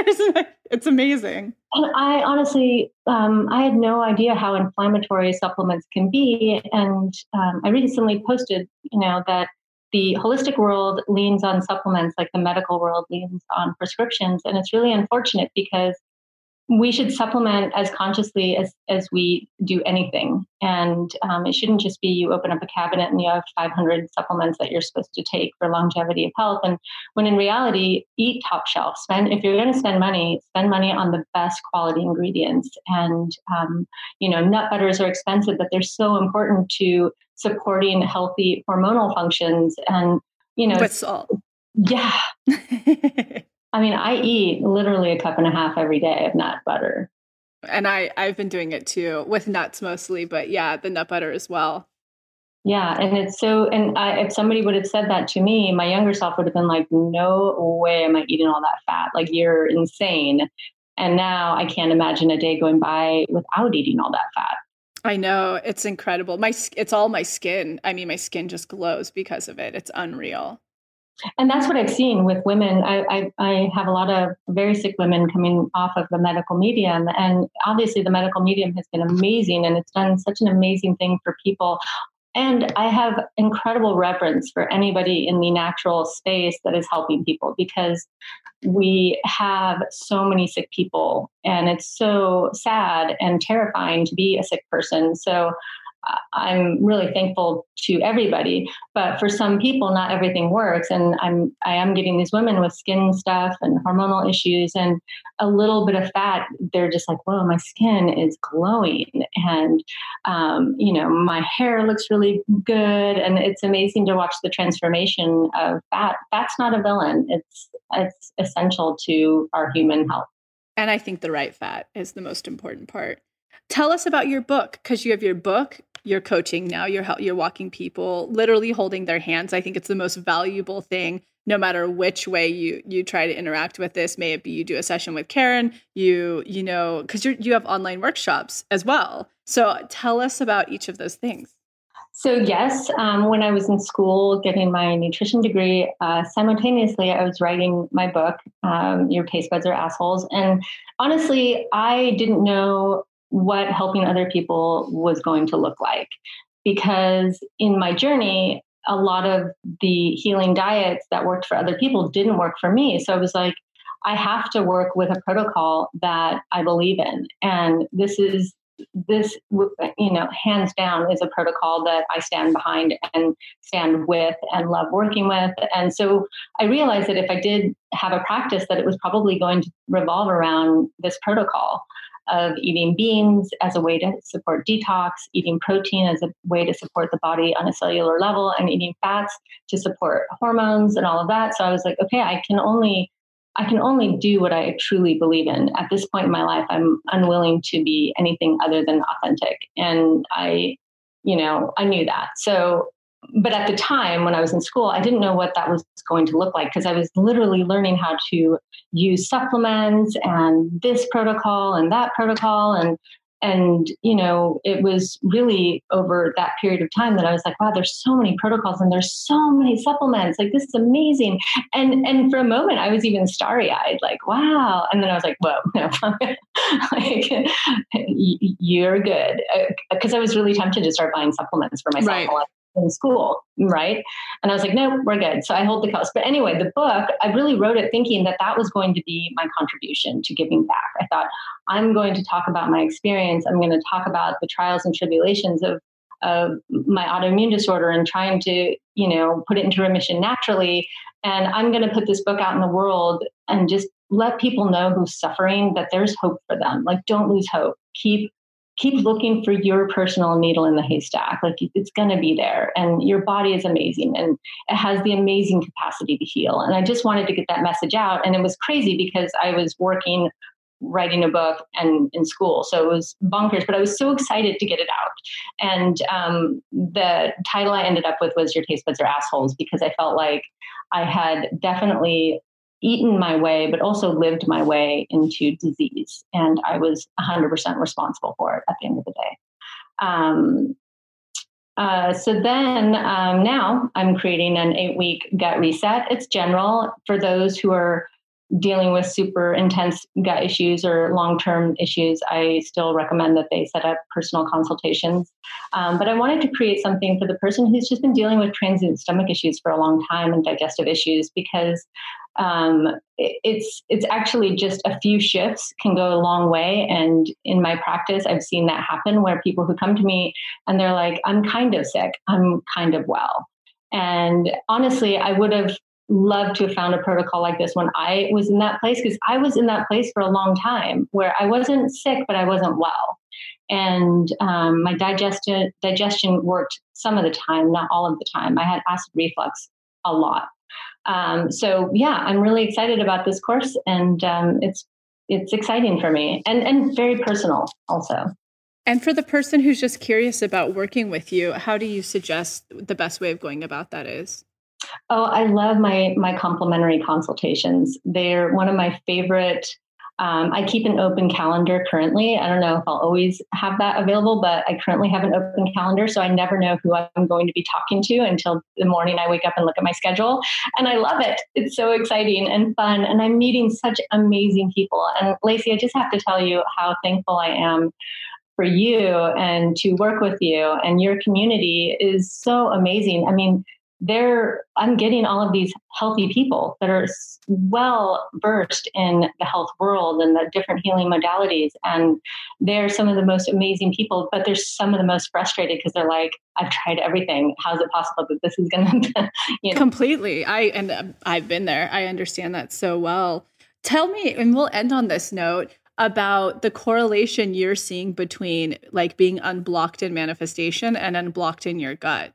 It's amazing. And I honestly, um, I had no idea how inflammatory supplements can be. And um, I recently posted, you know, that the holistic world leans on supplements like the medical world leans on prescriptions. And it's really unfortunate because we should supplement as consciously as, as we do anything. And um, it shouldn't just be you open up a cabinet and you have five hundred supplements that you're supposed to take for longevity of health. And when in reality, eat top shelf. Spend, if you're going to spend money, spend money on the best quality ingredients. And, um, you know, nut butters are expensive, but they're so important to supporting healthy hormonal functions. And, you know, with salt. Yeah. I mean, I eat literally a cup and a half every day of nut butter. And I, I've been doing it too, with nuts mostly, but yeah, the nut butter as well. Yeah. And it's so, and I, if somebody would have said that to me, my younger self would have been like, no way am I eating all that fat. Like, you're insane. And now I can't imagine a day going by without eating all that fat. I know. It's incredible. My, it's all my skin. I mean, my skin just glows because of it. It's unreal. And that's what I've seen with women. I, I, I have a lot of very sick women coming off of the medical medium. And obviously the medical medium has been amazing and it's done such an amazing thing for people. And I have incredible reverence for anybody in the natural space that is helping people, because we have so many sick people and it's so sad and terrifying to be a sick person. So I'm really thankful to everybody, but for some people, not everything works. And I'm, I am getting these women with skin stuff and hormonal issues and a little bit of fat. They're just like, whoa, my skin is glowing. And, um, you know, my hair looks really good. And it's amazing to watch the transformation of fat. Fat's not a villain. It's, it's essential to our human health. And I think the right fat is the most important part. Tell us about your book, because you have your book, you're coaching now, you're you're walking people, literally holding their hands. I think it's the most valuable thing, no matter which way you you try to interact with this. May it be you do a session with Karen, you you know, because you you have online workshops as well. So tell us about each of those things. So yes, um, when I was in school getting my nutrition degree, uh, simultaneously I was writing my book, um, Your Taste Buds Are Assholes. And honestly, I didn't know what helping other people was going to look like, because in my journey, a lot of the healing diets that worked for other people didn't work for me. So I was like, I have to work with a protocol that I believe in. And this is, this, you know, hands down is a protocol that I stand behind and stand with and love working with. And so I realized that if I did have a practice, that it was probably going to revolve around this protocol of eating beans as a way to support detox, eating protein as a way to support the body on a cellular level, and eating fats to support hormones and all of that. So I was like, okay, I can only, I can only do what I truly believe in. At this point in my life, I'm unwilling to be anything other than authentic. And I, you know, I knew that. So, but at the time when I was in school, I didn't know what that was going to look like, because I was literally learning how to use supplements and this protocol and that protocol. And, and, you know, it was really over that period of time that I was like, wow, there's so many protocols and there's so many supplements. Like, this is amazing. And, and for a moment I was even starry eyed, like, wow. And then I was like, whoa, no, like, you're good. Because I was really tempted to start buying supplements for myself. Right. In school, right? And I was like, no, we're good. So I hold the coast. But anyway, the book, I really wrote it thinking that that was going to be my contribution to giving back. I thought, I'm going to talk about my experience. I'm going to talk about the trials and tribulations of, of my autoimmune disorder and trying to, you know, put it into remission naturally. And I'm going to put this book out in the world and just let people know who's suffering that there's hope for them. Like, don't lose hope. Keep Keep looking for your personal needle in the haystack. Like, it's going to be there, and your body is amazing and it has the amazing capacity to heal. And I just wanted to get that message out. And it was crazy because I was working, writing a book, and in school. So it was bonkers, but I was so excited to get it out. And um, the title I ended up with was Your Taste Buds Are Assholes, because I felt like I had definitely eaten my way, but also lived my way into disease. And I was one hundred percent responsible for it at the end of the day. Um, uh, so then um, now I'm creating an eight week gut reset. It's general for those who are dealing with super intense gut issues or long-term issues. I still recommend that they set up personal consultations. Um, but I wanted to create something for the person who's just been dealing with transient stomach issues for a long time and digestive issues, because um, it, it's it's actually just a few shifts can go a long way. And in my practice, I've seen that happen, where people who come to me and they're like, I'm kind of sick, I'm kind of well. And honestly, I would have love to have found a protocol like this when I was in that place, because I was in that place for a long time where I wasn't sick, but I wasn't well. And um, my digestion digestion worked some of the time, not all of the time. I had acid reflux a lot. Um, so yeah, I'm really excited about this course, and um, it's it's exciting for me, and and very personal also. And for the person who's just curious about working with you, how do you suggest the best way of going about that is? Oh, I love my my complimentary consultations. They're one of my favorite Um, I keep an open calendar currently. I don't know if I'll always have that available, but I currently have an open calendar. So I never know who I'm going to be talking to until the morning I wake up and look at my schedule. And I love it. It's so exciting and fun. And I'm meeting such amazing people. And Lacey, I just have to tell you how thankful I am for you and to work with you, and your community is so amazing. I mean, They're, I'm getting all of these healthy people that are well versed in the health world and the different healing modalities. And they're some of the most amazing people, but they're some of the most frustrated because they're like, I've tried everything. How's it possible that this is going to, you know? Completely. I, and um, I've been there. I understand that so well. Tell me, and we'll end on this note, about the correlation you're seeing between like being unblocked in manifestation and unblocked in your gut.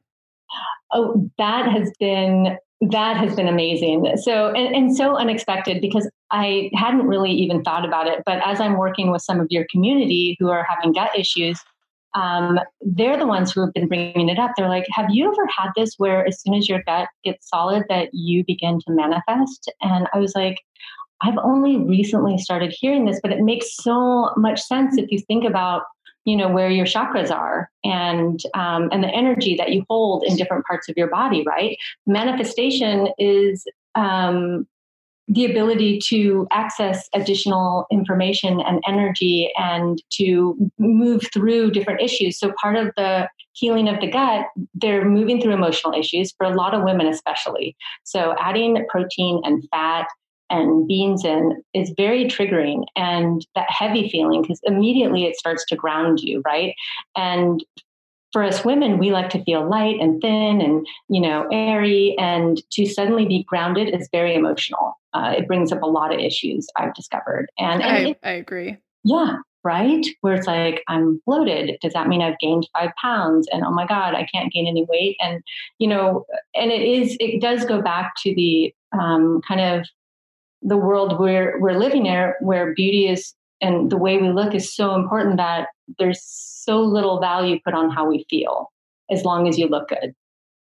Oh, that has been, that has been amazing. So, and, and so unexpected because I hadn't really even thought about it. But as I'm working with some of your community who are having gut issues, um, they're the ones who have been bringing it up. They're like, have you ever had this where as soon as your gut gets solid that you begin to manifest? And I was like, I've only recently started hearing this, but it makes so much sense if you think about, you know, where your chakras are and um, and the energy that you hold in different parts of your body, right? Manifestation is um, the ability to access additional information and energy and to move through different issues. So part of the healing of the gut, they're moving through emotional issues for a lot of women, especially. So adding protein and fat and beans in is very triggering, and that heavy feeling, because immediately it starts to ground you, right? And for us women, we like to feel light and thin and, you know, airy, and to suddenly be grounded is very emotional. Uh, it brings up a lot of issues, I've discovered. And, and I, it, I agree. Yeah, right? Where it's like, I'm bloated. Does that mean I've gained five pounds? And oh my God, I can't gain any weight. And, you know, and it is, it does go back to the um, kind of the world we're we're living in, where beauty is and the way we look is so important that there's so little value put on how we feel as long as you look good.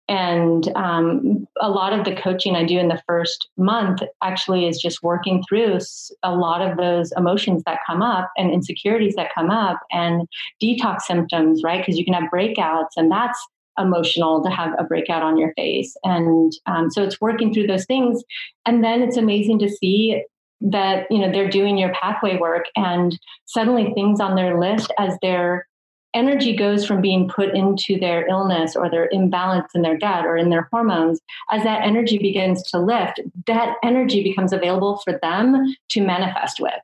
And um, a lot of the coaching I do in the first month actually is just working through a lot of those emotions that come up and insecurities that come up and detox symptoms, right? Because you can have breakouts, and that's emotional to have a breakout on your face. And um, so it's working through those things. And then it's amazing to see that, you know, they're doing your pathway work, and suddenly things on their list, as their energy goes from being put into their illness or their imbalance in their gut or in their hormones, as that energy begins to lift, that energy becomes available for them to manifest with.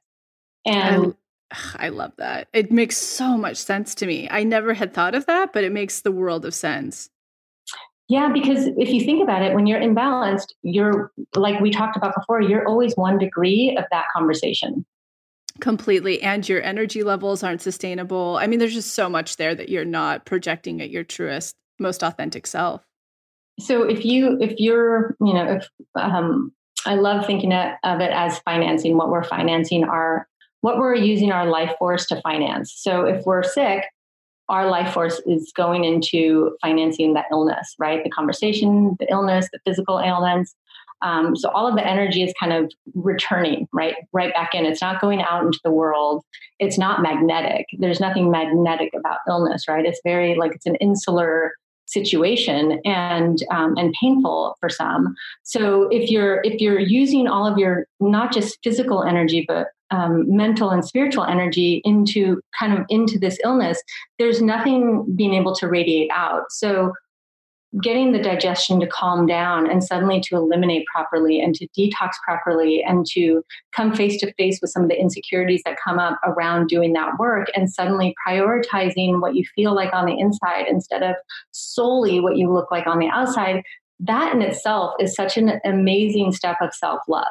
And I love that. It makes so much sense to me. I never had thought of that, but it makes the world of sense. Yeah, because if you think about it, when you're imbalanced, you're, like we talked about before, you're always one degree of that conversation. Completely. And your energy levels aren't sustainable. I mean, there's just so much there that you're not projecting at your truest, most authentic self. So if you, if you're, you know, if um, I love thinking of it as financing, what we're financing our what we're using our life force to finance. So if we're sick, our life force is going into financing that illness, right? The conversation, the illness, the physical ailments. Um, so all of the energy is kind of returning, right? Right back in. It's not going out into the world. It's not magnetic. There's nothing magnetic about illness, right? It's very like it's an insular situation and um, and painful for some. So if you're if you're using all of your not just physical energy, but um, mental and spiritual energy into kind of into this illness, there's nothing being able to radiate out. So getting the digestion to calm down and suddenly to eliminate properly and to detox properly and to come face to face with some of the insecurities that come up around doing that work, and suddenly prioritizing what you feel like on the inside instead of solely what you look like on the outside. That in itself is such an amazing step of self-love,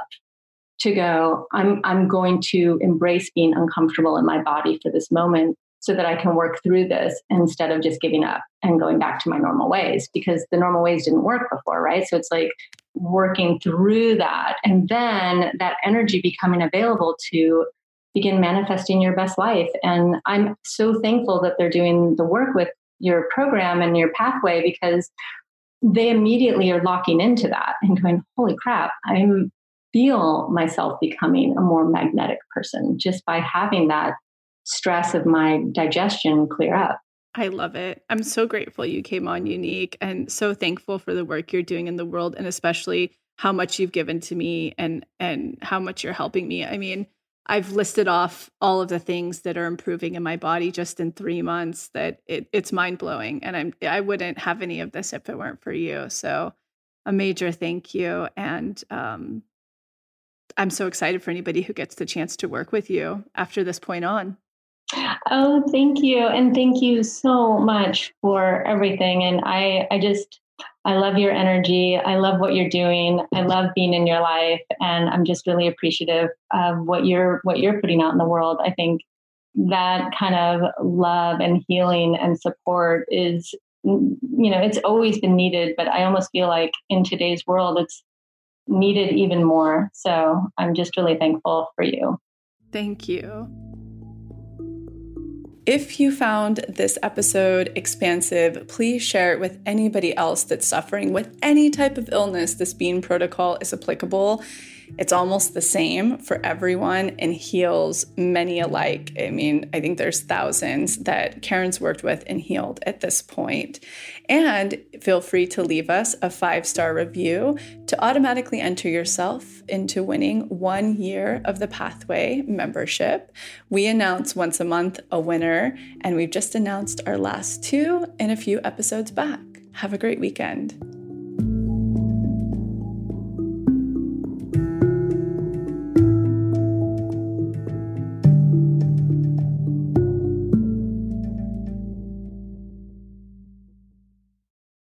to go, I'm, I'm going to embrace being uncomfortable in my body for this moment, so that I can work through this instead of just giving up and going back to my normal ways, because the normal ways didn't work before, right? So it's like working through that, and then that energy becoming available to begin manifesting your best life. And I'm so thankful that they're doing the work with your program and your pathway, because they immediately are locking into that and going, holy crap, I'm feel myself becoming a more magnetic person just by having that stress of my digestion clear up. I love it. I'm so grateful you came on Unique and so thankful for the work you're doing in the world, and especially how much you've given to me and and how much you're helping me. I mean, I've listed off all of the things that are improving in my body just in three months that it, it's mind blowing. And I'm I wouldn't have any of this if it weren't for you. So a major thank you. And um, I'm so excited for anybody who gets the chance to work with you after this point on. Oh, thank you. And thank you so much for everything. And I, I just, I love your energy. I love what you're doing. I love being in your life. And I'm just really appreciative of what you're, what you're putting out in the world. I think that kind of love and healing and support is, you know, it's always been needed, but I almost feel like in today's world, it's needed even more. So I'm just really thankful for you. Thank you. If you found this episode expansive, please share it with anybody else that's suffering with any type of illness. This Bean Protocol is applicable. It's almost the same for everyone and heals many alike. I mean, I think there's thousands that Karen's worked with and healed at this point. And feel free to leave us a five-star review to automatically enter yourself into winning one year of the Pathway membership. We announce once a month a winner, and we've just announced our last two in a few episodes back. Have a great weekend.